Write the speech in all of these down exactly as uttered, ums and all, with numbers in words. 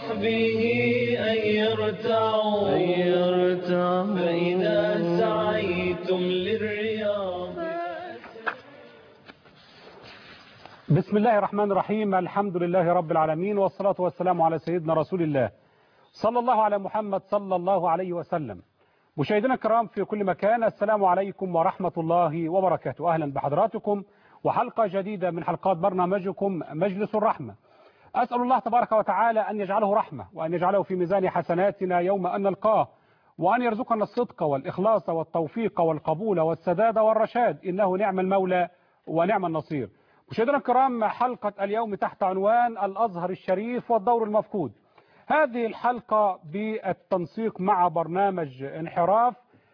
وصحبه أن يرتعوا فإذا سعيتم للرياض. بسم الله الرحمن الرحيم. الحمد لله رب العالمين، والصلاة والسلام على سيدنا رسول الله صلى الله على محمد صلى الله عليه وسلم. مشاهدينا الكرام في كل مكان، السلام عليكم ورحمة الله وبركاته. أهلا بحضراتكم وحلقة جديدة من حلقات برنامجكم مجلس الرحمة. أسأل الله تبارك وتعالى أن يجعله رحمة، وأن يجعله في ميزان حسناتنا يوم أن نلقاه، وأن يرزقنا الصدق والإخلاص والتوفيق والقبول والسداد والرشاد، إنه نعم المولى ونعم النصير. مشاهدينا الكرام، حلقة اليوم تحت عنوان الأزهر الشريف والدور المفقود. هذه الحلقة بالتنسيق مع برنامج انحراف.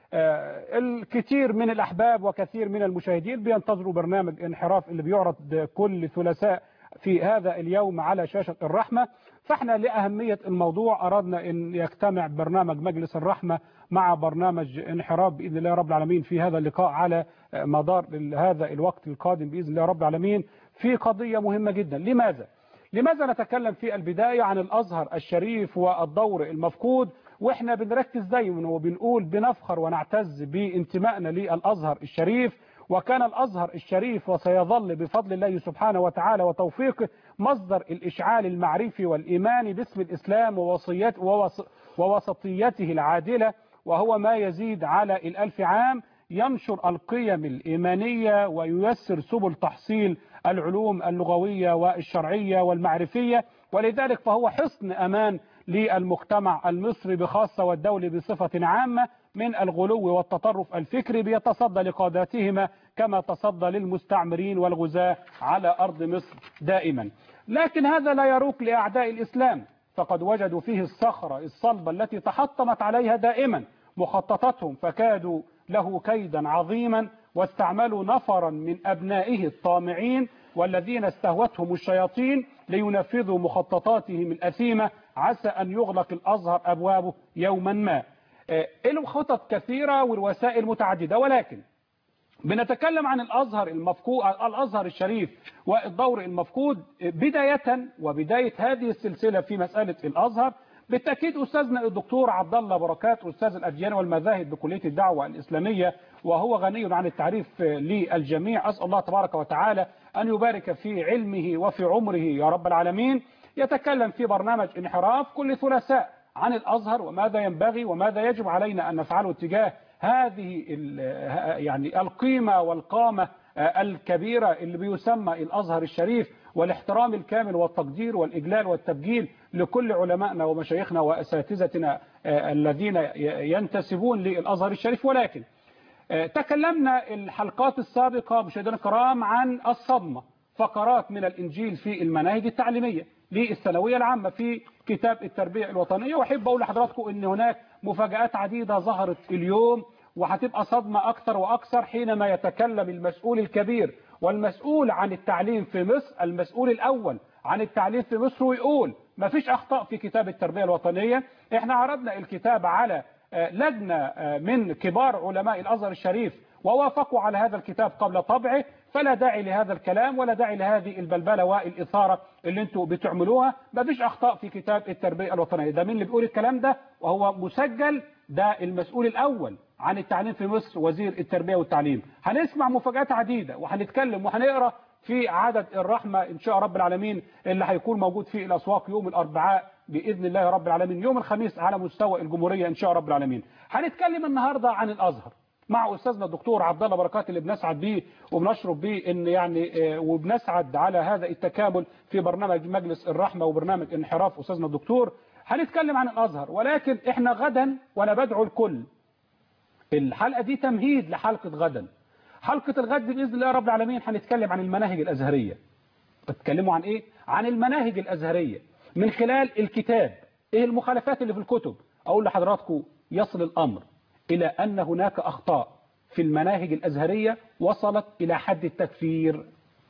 الكثير من الأحباب وكثير من المشاهدين بينتظروا برنامج انحراف اللي بيعرض كل ثلاثاء في هذا اليوم على شاشة الرحمة. فاحنا لأهمية الموضوع أردنا أن يجتمع برنامج مجلس الرحمة مع برنامج انحراف بإذن الله رب العالمين في هذا اللقاء على مدار هذا الوقت القادم بإذن الله رب العالمين في قضية مهمة جدا. لماذا؟ لماذا نتكلم في البداية عن الأزهر الشريف والدور المفقود، وإحنا بنركز دايما وبنقول بنفخر ونعتز بانتمائنا للأزهر الشريف، وكان الأزهر الشريف وسيظل بفضل الله سبحانه وتعالى وتوفيقه مصدر الإشعال المعرفي والإيماني باسم الإسلام ووصيات ووسطيته العادلة، وهو ما يزيد على الألف عام ينشر القيم الإيمانية وييسر سبل تحصيل العلوم اللغوية والشرعية والمعرفية، ولذلك فهو حصن أمان للمجتمع المصري بخاصة والدولي بصفة عامة من الغلو والتطرف الفكري، بيتصدى لقاداتهما كما تصدى للمستعمرين والغزاة على أرض مصر دائما. لكن هذا لا يروق لأعداء الإسلام، فقد وجدوا فيه الصخرة الصلبة التي تحطمت عليها دائما مخططاتهم، فكادوا له كيدا عظيما واستعملوا نفرا من أبنائه الطامعين والذين استهوتهم الشياطين لينفذوا مخططاتهم الأثيمة، عسى أن يغلق الأزهر أبوابه يوما ما. له خطط كثيرة والوسائل متعددة، ولكن بنتكلم عن الأزهر المفقود، الأزهر الشريف والدور المفقود بداية. وبداية هذه السلسلة في مسألة الأزهر بالتأكيد أستاذنا الدكتور عبد الله بركات، أستاذ الأديان والمذاهب بكلية الدعوة الإسلامية، وهو غني عن التعريف للجميع. أسأل الله تبارك وتعالى أن يبارك في علمه وفي عمره يا رب العالمين. يتكلم في برنامج انحراف كل ثلاثاء عن الأزهر وماذا ينبغي وماذا يجب علينا أن نفعله تجاه هذه يعني القيمة والقامة الكبيرة اللي بيسمى الأزهر الشريف، والاحترام الكامل والتقدير والإجلال والتبجيل لكل علمائنا ومشايخنا وأساتذتنا الذين ينتسبون للأزهر الشريف. ولكن تكلمنا الحلقات السابقة مشاهدينا الكرام عن الصدمة، فقرات من الإنجيل في المناهج التعليمية للثانوية العامة في كتاب التربية الوطنية. وأحب أقول لحضراتكم أن هناك مفاجآت عديدة ظهرت اليوم، وهتبقى صدمة أكثر وأكثر حينما يتكلم المسؤول الكبير والمسؤول عن التعليم في مصر، المسؤول الأول عن التعليم في مصر، ويقول ما فيش أخطاء في كتاب التربية الوطنية. احنا عرضنا الكتاب على لجنة من كبار علماء الأزهر الشريف ووافقوا على هذا الكتاب قبل طبعه، فلا داعي لهذا الكلام ولا داعي لهذه البلبلة والإثارة اللي انتوا بتعملوها. ما فيش أخطاء في كتاب التربية الوطنية. ده مين اللي بيقول الكلام ده وهو مسجل؟ ده المسؤول الأول عن التعليم في مصر، وزير التربية والتعليم. هنسمع مفاجآت عديدة وهنتكلم وهنقرأ في عدد الرحمة إن شاء رب العالمين اللي هيكون موجود في الأسواق يوم الأربعاء بإذن الله رب العالمين، يوم الخميس على مستوى الجمهورية إن شاء رب العالمين. هنتكلم النهاردة عن الأزهر مع أستاذنا الدكتور عبد الله بركات اللي بنسعد بيه وبنشرب بيه إن يعني وبنسعد على هذا التكامل في برنامج مجلس الرحمة وبرنامج انحراف أستاذنا الدكتور. هنتكلم عن الأزهر، ولكن إحنا غدا وأنا بدعو الكل، الحلقة دي تمهيد لحلقة غدا. حلقة الغد بإذن الله رب العالمين هنتكلم عن المناهج الأزهرية. بتكلموا عن إيه؟ عن المناهج الأزهرية من خلال الكتاب. إيه المخالفات اللي في الكتب؟ أقول لحضراتكم يصل الأمر إلى أن هناك أخطاء في المناهج الأزهرية وصلت إلى حد التكفير.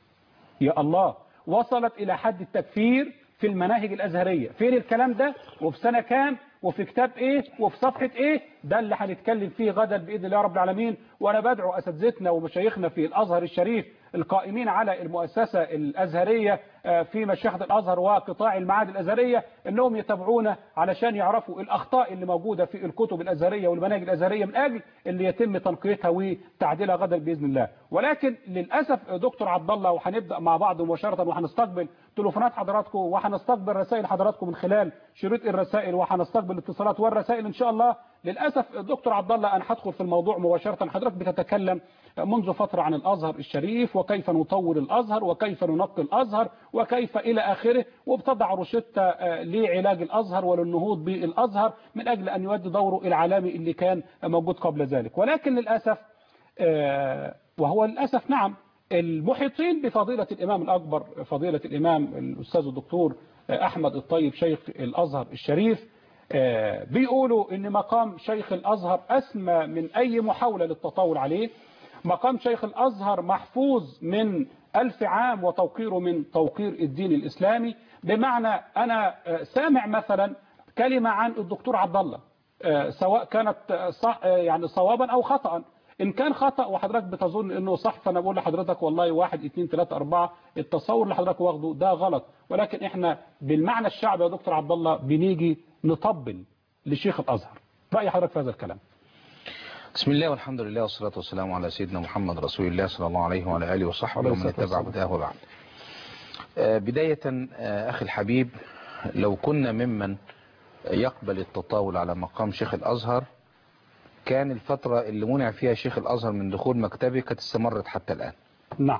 يا الله، وصلت إلى حد التكفير في المناهج الأزهرية. فين الكلام ده؟ وفي سنة كام؟ وفي كتاب إيه؟ وفي صفحة إيه؟ ده اللي هنتكلم فيه غدا بإذن الله رب العالمين. وأنا بدعو أساتذتنا ومشايخنا في الأزهر الشريف القائمين على المؤسسة الأزهرية في مشيخة الأزهر وقطاع المعاهد الأزهرية أنهم يتابعونا علشان يعرفوا الأخطاء اللي موجودة في الكتب الأزهرية والمناهج الأزهرية من أجل اللي يتم تنقيتها وتعديلها غدا بإذن الله. ولكن للأسف دكتور عبد الله، وهنبدأ مع بعض مباشرة وهنستقبل تليفونات حضراتكم وهنستقبل رسائل حضراتكم من خلال شريط الرسائل وهنستقبل الاتصالات والرسائل إن شاء الله. للأسف دكتور عبد الله أنا هدخل في الموضوع مباشرة. حضرتك بتتكلم منذ فترة عن الأزهر الشريف وكيف نطور الأزهر وكيف ننقي الأزهر وكيف إلى آخره، وبتضع روشتة لعلاج الأزهر وللنهوض بالأزهر من أجل أن يؤدي دوره العالمي اللي كان موجود قبل ذلك. ولكن للأسف وهو للأسف نعم المحيطين بفضيلة الإمام الأكبر فضيلة الإمام الأستاذ الدكتور أحمد الطيب شيخ الأزهر الشريف بيقولوا إن مقام شيخ الأزهر أسمى من أي محاولة للتطاول عليه. مقام شيخ الأزهر محفوظ من ألف عام وتوقيره من توقير الدين الإسلامي. بمعنى أنا سامع مثلا كلمة عن الدكتور عبد الله سواء كانت صح يعني صوابا أو خطأ. إن كان خطأ وحضرتك بتظن إنه صح فأنا بقول لحضرتك والله واحد اثنين ثلاثة أربعة التصور اللي حضرتك واخده ده غلط. ولكن إحنا بالمعنى الشعبي يا دكتور عبد الله بنيجي نطبل لشيخ الأزهر. رأي حضرتك في هذا الكلام؟ بسم الله والحمد لله والصلاة والسلام على سيدنا محمد رسول الله صلى الله عليه وعلى آله وصحبه ومن اتبع هداه وبعد. بداية أخي الحبيب، لو كنا ممن يقبل التطاول على مقام شيخ الأزهر كان الفترة اللي منع فيها شيخ الأزهر من دخول مكتبه كانت استمرت حتى الآن. نعم.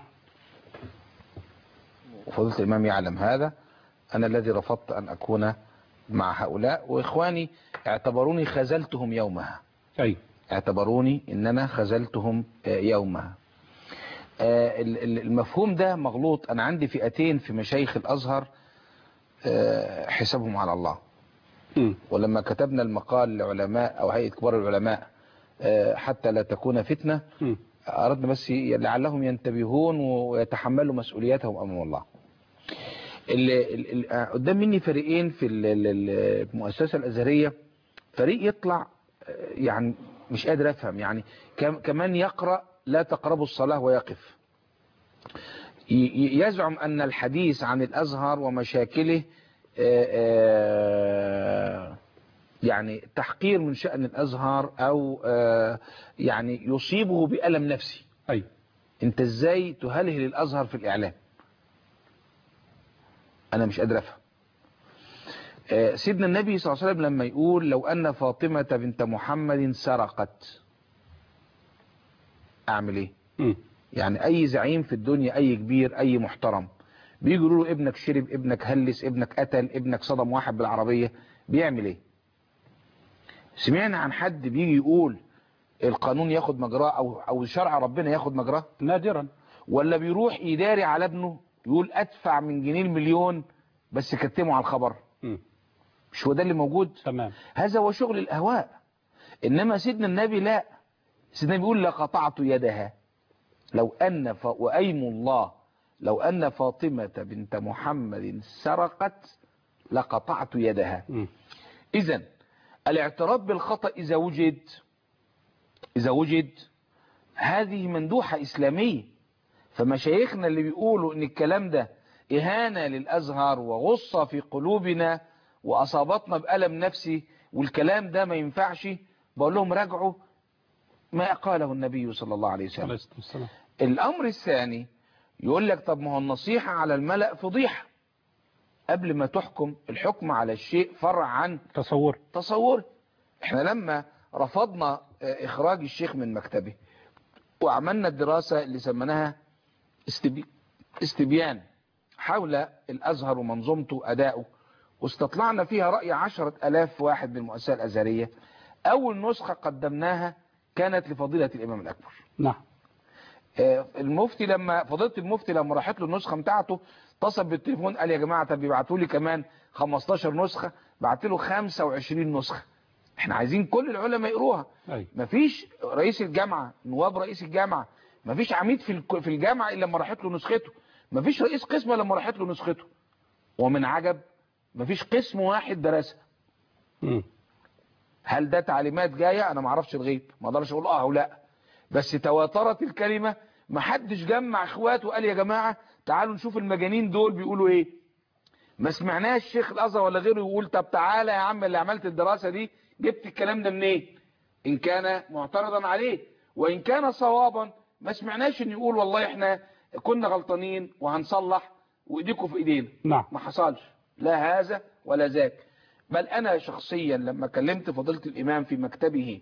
وفضيلة الإمام يعلم هذا. أنا الذي رفضت أن أكون مع هؤلاء، وإخواني اعتبروني خذلتهم يومها. أي. اعتبروني إن أنا خذلتهم يومها. المفهوم ده مغلوط. أنا عندي فئتين في مشايخ الأزهر حسابهم على الله. م. ولما كتبنا المقال لعلماء أو هيئة كبار العلماء حتى لا تكون فتنة، م. أردنا بس لعلهم ينتبهون ويتحملوا مسؤولياتهم أمام الله. قدام مني فريقين في المؤسسة الأزهرية، فريق يطلع يعني مش قادر أفهم، يعني كمان يقرأ لا تقربوا الصلاة ويقف، يزعم أن الحديث عن الأزهر ومشاكله يعني تحقير من شأن الأزهر أو يعني يصيبه بألم نفسي. أي. أنت إزاي تهلهل الأزهر في الإعلام؟ أنا مش قادر أفهم. سيدنا النبي صلى الله عليه وسلم لما يقول لو أن فاطمة بنت محمد سرقت أعمل إيه؟ م. يعني أي زعيم في الدنيا، أي كبير، أي محترم، بيجي يقولوا له ابنك شرب، ابنك هلس، ابنك قتل، ابنك صدم واحد بالعربية، بيعمل ايه؟ سمعنا عن حد بيجي يقول القانون ياخد مجراه او او شرع ربنا ياخد مجراه؟ نادرا. ولا بيروح يداري على ابنه يقول ادفع من جنيه المليون بس كتموا على الخبر؟ م. مش هو ده اللي موجود؟ تمام. هذا هو شغل الاهواء. انما سيدنا النبي لا، سيدنا النبي يقول لقطعت يدها لو ان ف... وايم الله لو أن فاطمة بنت محمد سرقت لقطعت يدها. إذن الاعتراف بالخطأ إذا وجد إذا وجد هذه مندوحة إسلامية. فمشايخنا اللي بيقولوا إن الكلام ده إهانة للأزهر وغصة في قلوبنا وأصابتنا بألم نفسي والكلام ده ما ينفعش، بقول لهم راجعوا ما قاله النبي صلى الله عليه وسلم. الأمر الثاني يقول لك طب ما هو النصيحة على الملأ فضيحة. قبل ما تحكم، الحكم على الشيء فرع عن تصور تصور. احنا لما رفضنا اخراج الشيخ من مكتبه وعملنا الدراسة اللي سمناها استبي... استبيان حول الازهر ومنظومته اداؤه، واستطلعنا فيها رأي عشرة الاف واحد من المؤسسة الازهرية، اول نسخة قدمناها كانت لفضيلة الامام الاكبر. نعم. المفتي لما فضيلة المفتي لما راحت له النسخة بتاعته اتصل بالتليفون قال يا جماعة طب يبعتوا لي كمان خمستاشر نسخة، بعت له خمسة وعشرين نسخة، احنا عايزين كل العلماء يقروها. أي. مفيش رئيس الجامعة، نواب رئيس الجامعة، مفيش عميد في في الجامعة الا لما راحت له نسخته، مفيش رئيس قسم الا لما راحت له نسخته، ومن عجب مفيش قسم واحد درسها. هل ده تعليمات جايه؟ انا ما اعرفش الغيب، ما اقدرش اقول اه او لا، بس تواترت الكلمه. ما حدش جمع اخواته وقال يا جماعه تعالوا نشوف المجانين دول بيقولوا ايه. ما سمعناش الشيخ الازهر ولا غيره يقول طب تعالى يا عم اللي عملت الدراسه دي جبت الكلام ده منين؟ ان كان معترضا عليه، وان كان صوابا ما سمعناش ان يقول والله احنا كنا غلطانين وهنصلح وايديكم في ايدينا. نعم. ما حصلش لا هذا ولا ذاك. بل انا شخصيا لما كلمت فضيلة الامام في مكتبه،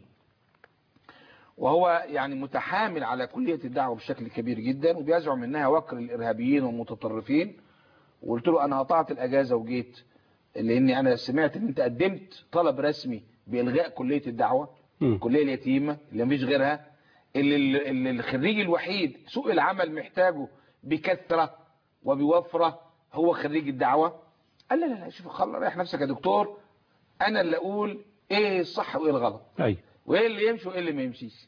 وهو يعني متحامل على كلية الدعوة بشكل كبير جدا وبيزعم انها وكر الارهابيين والمتطرفين، وقلت له انا قطعت الاجازة وجيت لاني انا سمعت ان انت قدمت طلب رسمي بالغاء كلية الدعوة، م. الكلية اليتيمة اللي مفيش غيرها، اللي, اللي الخريج الوحيد سوق العمل محتاجه بكثرة وبوفرة هو خريج الدعوة. قال لا لا لا شوف خلص ريح نفسك يا دكتور، انا اللي اقول ايه الصح وايه الغلط، أي. وايه اللي يمشي وايه اللي ما يمشيش.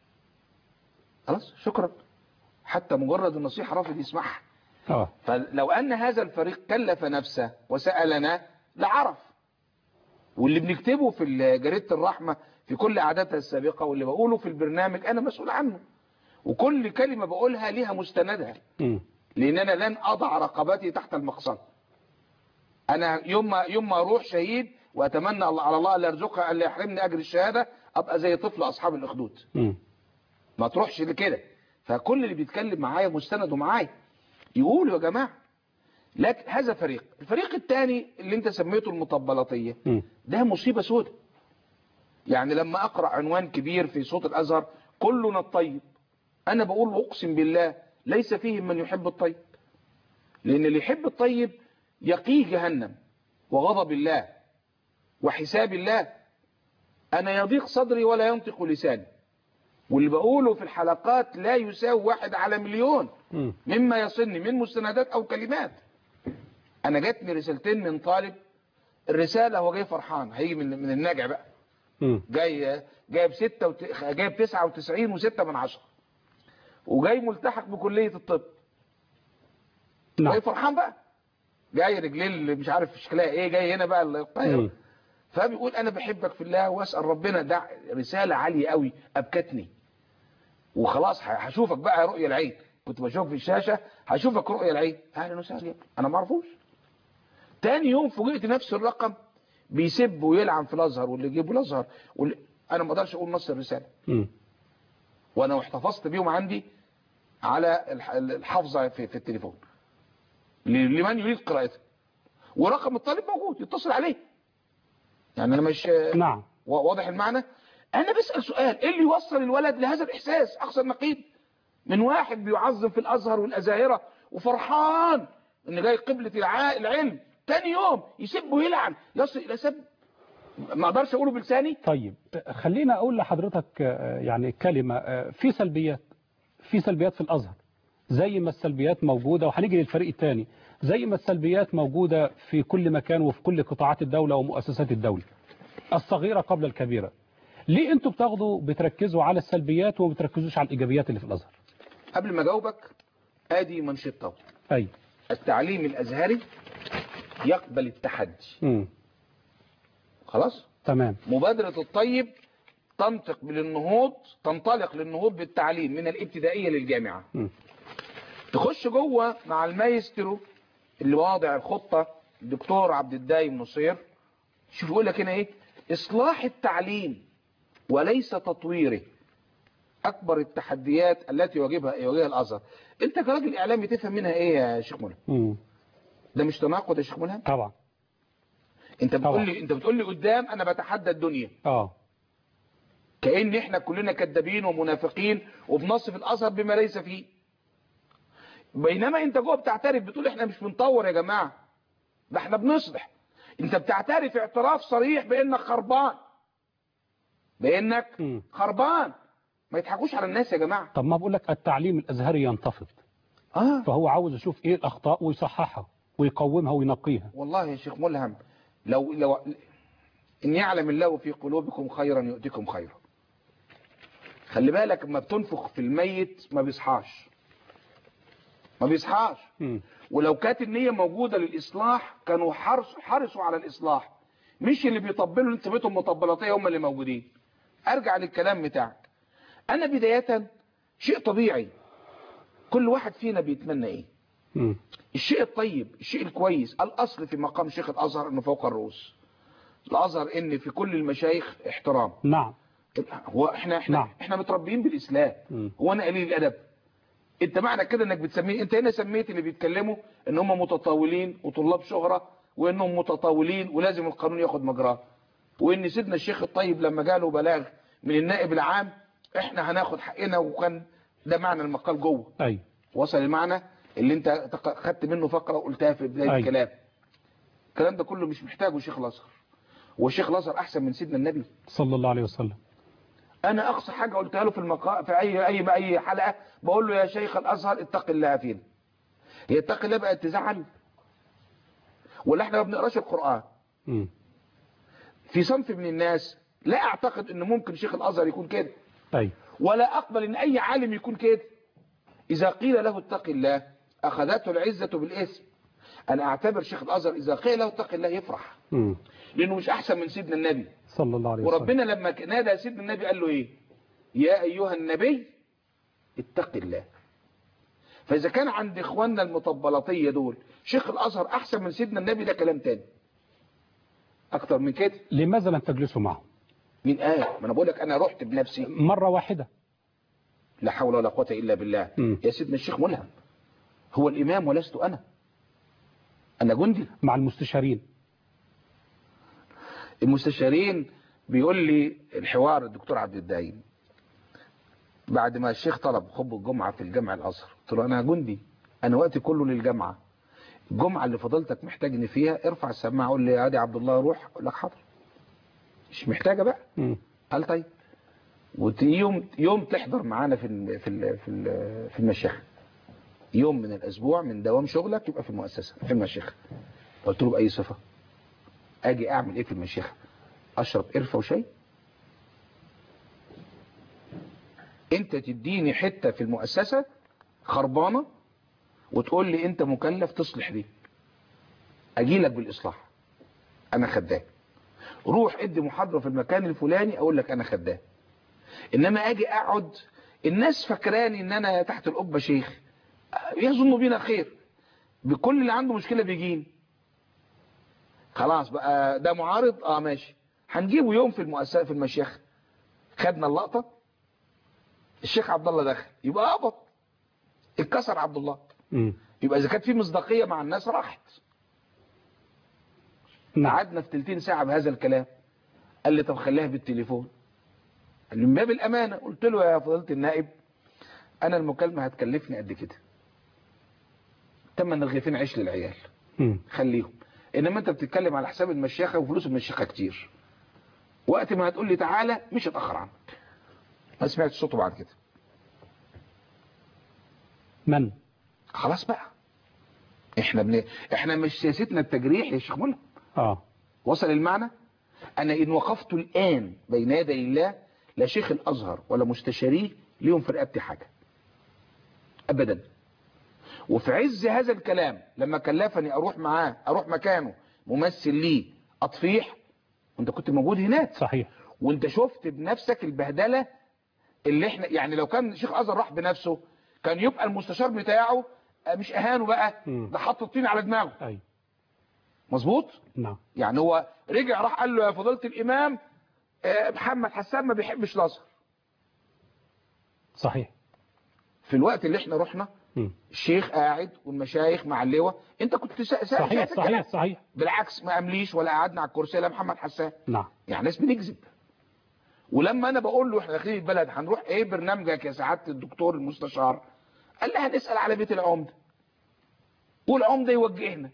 خلاص شكرا، حتى مجرد النصيحة رافض يسمعها. اه فلو ان هذا الفريق كلف نفسه وسألنا لعرف. واللي بنكتبه في جريدة الرحمة في كل عاداتها السابقة واللي بقوله في البرنامج انا مسؤول عنه، وكل كلمة بقولها ليها مستندها، م. لان انا لن اضع رقبتي تحت المقصد. انا يوم ما يوم ما اروح شهيد واتمنى على الله ان يرزقها ان يحرمني اجر الشهاده ابقى زي طفل اصحاب الاخدود. م. ما تروحش لكده. فكل اللي بيتكلم معايا مستنده معايا يقولوا يا جماعه. لكن هذا فريق، الفريق الثاني اللي انت سميته المطبلاتيه م. ده مصيبه سوداء. يعني لما اقرا عنوان كبير في صوت الازهر كلنا الطيب، انا بقول اقسم بالله ليس فيهم من يحب الطيب، لان اللي يحب الطيب يقيه جهنم وغضب الله وحساب الله. انا يضيق صدري ولا ينطق لساني، واللي بقوله في الحلقات لا يساوي واحد على مليون م. مما يصلني من مستندات او كلمات. انا جاتني رسالتين من طالب، الرساله هو جاي فرحان هيجي من من النجع بقى، م. جاي جايب ستة وت... جايب تسعة وتسعين وستة من عشرة وجاي ملتحق بكليه الطب. نعم. جاي فرحان بقى، جاي رجليه اللي مش عارف شكلها ايه، جاي هنا بقى الطايره. م. فبيقول انا بحبك في الله واسال ربنا. ده رساله عاليه قوي ابكتني. وخلاص هشوفك بقى رؤيه العين، كنت بشوف في الشاشه هشوفك رؤيه العين. اهلا وسهلا، انا ما اعرفوش. تاني يوم فوجئت نفس الرقم بيسب ويلعن في الازهر واللي يجيبه الازهر واللي... انا ما اقدرش اقول نص الرساله، م. وانا احتفظت بيهم عندي على الحافظه في, في التليفون لمن يريد قراءتها، ورقم الطالب موجود يتصل عليه. يعني انا مش نعم. واضح المعنى. انا بسأل سؤال، ايه اللي يوصل الولد لهذا الاحساس اقصى النقيض من واحد بيعظم في الازهر والازاهره وفرحان ان جاي قبلة العلم، تاني يوم يسب ويلعن يصل الى سب ما اقدرش اقوله بلساني. طيب خلينا اقول لحضرتك يعني كلمة، في سلبيات في سلبيات في الازهر زي ما السلبيات موجودة، وهنيجي للفريق الثاني، زي ما السلبيات موجودة في كل مكان وفي كل قطاعات الدولة ومؤسسات الدولة الصغيرة قبل الكبيرة. ليه انتوا بتاخدوا بتركزوا على السلبيات وما بتركزوش على الايجابيات اللي في الازهر؟ قبل ما اجاوبك ادي منشطه. اي. التعليم الازهري يقبل التحدي. امم خلاص تمام. مبادرة الطيب تنطق للنهوض تنطلق للنهوض بالتعليم من الابتدائية للجامعة. م. تخش جوه مع المايسترو اللي واضع الخطة الدكتور عبد الدايم نصير، شوف يقول لك هنا ايه، اصلاح التعليم وليس تطويره اكبر التحديات التي يواجهها يواجهها الازهر. انت كراجل اعلامي تفهم منها ايه يا شيخ ملهم؟ ده مش تناقض يا شيخ ملهم؟ طبعا. انت بتقول لي انت بتقول لي قدام انا بتحدى الدنيا، اه كأن احنا كلنا كذابين ومنافقين وبنصف الازهر بما ليس فيه، بينما انت جوه بتعترف بتقول احنا مش بنطور يا جماعه، ده احنا بنصلح. انت بتعترف اعتراف صريح بانك خربان، بانك م. خربان. ما يضحكوش على الناس يا جماعه. طب ما بقول لك التعليم الازهري ينتفض، اه فهو عاوز يشوف ايه الاخطاء ويصححها ويقومها وينقيها. والله يا شيخ ملهم لو لو ان يعلم الله في قلوبكم خيرا يؤتكم خيرا. خلي بالك لما بتنفخ في الميت ما بيصحاش، ما بيصحاش. م. ولو كانت النية موجودة للإصلاح كانوا حرصوا حرصوا على الإصلاح، مش اللي بيطبلوا اللي انت سميتهم مطبلاتيه هم اللي موجودين. ارجع للكلام بتاعك. انا بدايه شيء طبيعي كل واحد فينا بيتمنى ايه؟ مم. الشيء الطيب، الشيء الكويس. الاصل في مقام شيخ الازهر انه فوق الرؤوس. الازهر ان في كل المشايخ احترام. نعم. هو احنا احنا نعم. احنا متربيين بالاسلام. مم. هو انا قليل الادب؟ انت معنى كده انك بتسميه، انت هنا سميت اللي بيتكلموا ان هم متطاولين وطلاب شهرة وانهم متطاولين ولازم القانون ياخد مجراه، وان سيدنا الشيخ الطيب لما جاله بلاغ من النائب العام احنا هناخد حقنا، وكان ده معنى المقال جوه. اي وصل المعنى اللي انت تق- خدت منه فقرة وقلتها في بداية أي. الكلام. الكلام ده كله مش محتاجه شيخ الازهر. والشيخ الازهر احسن من سيدنا النبي صلى الله عليه وسلم. انا اقصى حاجه قلتها له في المقا... في اي اي اي حلقه بقول له يا شيخ الازهر اتق الله فينا. هي اتق الله بقت تزعل؟ ولا احنا ما بنقراش القران؟ مم. في صنف من الناس لا اعتقد ان ممكن شيخ الازهر يكون كده، اي ولا اقبل ان اي عالم يكون كده. اذا قيل له اتق الله اخذته العزه بالاثم. انا اعتبر شيخ الازهر اذا قيل له اتق الله يفرح، مم. لانه مش احسن من سيدنا النبي. صلى الله عليه وسلم. وربنا لما نادى سيدنا النبي قال له ايه؟ يا ايها النبي اتق الله. فاذا كان عند اخواننا المطبلاتيه دول شيخ الازهر احسن من سيدنا النبي، ده كلام تاني اكتر من كده. لماذا لم تجلسوا معه؟ مين قال؟ ما انا بقول لك انا رحت بنفسي. مرة واحدة. لا حول ولا قوه الا بالله. مم. يا سيدنا الشيخ ملهم، هو الامام ولست انا، انا جندي. مع المستشارين. المستشارين بيقول لي الحوار الدكتور عبد الدايم بعد ما الشيخ طلب خطبه الجمعه في الجامع الازهر، قلت له انا جندي، انا وقتي كله للجامعه. الجمعه اللي فضلتك محتاجني فيها ارفع السماعه قول لي يا عادي عبد الله روح، اقول لك حاضر، مش محتاجه بقى. مم. قال طيب. ويوم يوم تحضر معانا في ال في ال في ال في المشيخه، يوم من الاسبوع من دوام شغلك يبقى في المؤسسه في المشيخه. قلت له باي صفه؟ اجي اعمل ايه في المشيخه؟ اشرب قرفه وشاي؟ انت تديني حته في المؤسسه خربانه وتقول لي انت مكلف تصلح دي، اجي لك بالاصلاح، انا خدام. روح ادي محاضره في المكان الفلاني اقول لك انا خدام. انما اجي اقعد الناس فاكراني ان انا تحت القبه شيخ، يظنوا بينا خير، بكل اللي عنده مشكله بيجيني. خلاص بقى ده معارض، اه ماشي، هنجيبه يوم في المؤسسه في المشيخه. خدنا اللقطه، الشيخ عبد الله دخل يبقى قبض، اتكسر عبد الله. مم. يبقى اذا كانت في مصداقيه مع الناس راحت. نعم. قعدنا في تلتين ساعه بهذا الكلام. قال لي طب خليها بالتليفون. قال لي من باب الامانه. قلت له يا فضيله النائب انا المكالمه هتكلفني قد كده، تمن رغيفين عيش للعيال مم. خليهم، انما انت بتتكلم على حساب المشيخه وفلوس المشيخه كتير، وقت ما هتقول لي تعالى مش هتاخر عنك. ما سمعتش صوته بعد كده. من؟ خلاص بقى احنا بن... احنا مش سياستنا التجريح يا شيخ ملهم. اه وصل المعنى؟ انا ان وقفت الان بين يدي الله لا شيخ الازهر ولا مستشاريه ليهم في رقبتي حاجه ابدا. وفي عز هذا الكلام لما كلفني اروح معاه اروح مكانه ممثل ليه اطفيح، وانت كنت موجود هناك صحيح. وانت شفت بنفسك البهدله اللي احنا، يعني لو كان شيخ ازهر راح بنفسه كان يبقى المستشار بتاعه مش اهانه بقى، مم. ده حط الطين على دماغه. اي مظبوط. نعم. يعني هو رجع راح قال له يا فضيله الامام آه، محمد حسان ما بيحبش الازهر. صحيح. في الوقت اللي احنا رحنا مم. الشيخ قاعد والمشايخ مع اللواء، انت كنت سا... سا... صحيح سا... صحيح صحيح. بالعكس ما امليش ولا قعدنا على الكرسي لا محمد حسان. نعم. يعني ناس بنكذب. ولما انا بقول له احنا داخلين البلد هنروح ايه برنامجك يا سعاده الدكتور المستشار، قال لي هنسال على بيت العمده والعمده يوجهنا.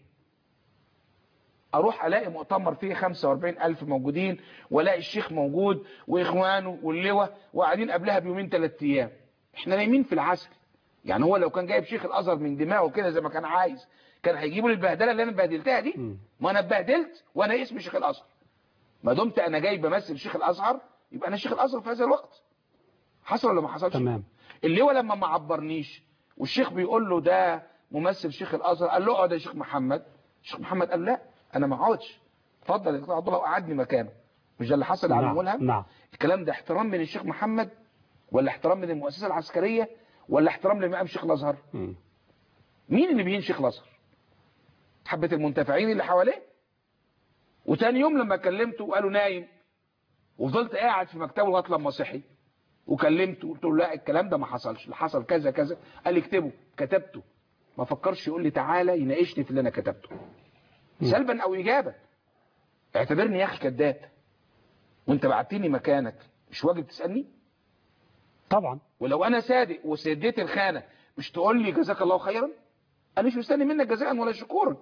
اروح الاقي مؤتمر فيه خمسة وأربعين ألف موجودين، والاقي الشيخ موجود واخوانه واللواء وقاعدين قبلها بيومين ثلاث ايام، احنا نايمين في العسل. يعني هو لو كان جايب شيخ الازهر من دماغه كده زي ما كان عايز كان هيجيبوا لي البهدله اللي انا اتبهدلتها دي. مم. ما انا اتبهدلت وانا اسمي شيخ الازهر. ما دمت انا جاي بمثل شيخ الازهر يبقى انا شيخ الازهر في هذا الوقت. حصل ولا ما حصلش؟ تمام. اللواء لما ما عبرنيش والشيخ بيقول له ده ممثل شيخ الازهر، قال له اقعد يا شيخ محمد. شيخ محمد قال لا انا ما اقعدش، اتفضل يا دكتور عبد الله وقعدني مكانه. مش ده اللي حصل على نعم الملهم؟ نعم. الكلام ده احترام من الشيخ محمد ولا احترام من المؤسسه العسكريه ولا احترام لمقام شيخ الازهر؟ مم. مين اللي بيهين شيخ الازهر؟ حبه المنتفعين اللي حواليه. وتاني يوم لما كلمته وقالوا نايم، وفضلت قاعد في مكتبه لغايه لما صحي وكلمته قلت له لا الكلام ده ما حصلش، اللي حصل كذا كذا. قال لي اكتبه. كتبته. ما فكرش يقول لي تعالى يناقشني في اللي انا كتبته سلبا او ايجابا. اعتبرني يا اخي كذاب، وانت بعتني مكانك مش واجب تسالني؟ طبعا. ولو انا صادق وسديت الخانه مش تقول لي جزاك الله خيرا؟ انا مش مستني منك جزاء ولا شكورا.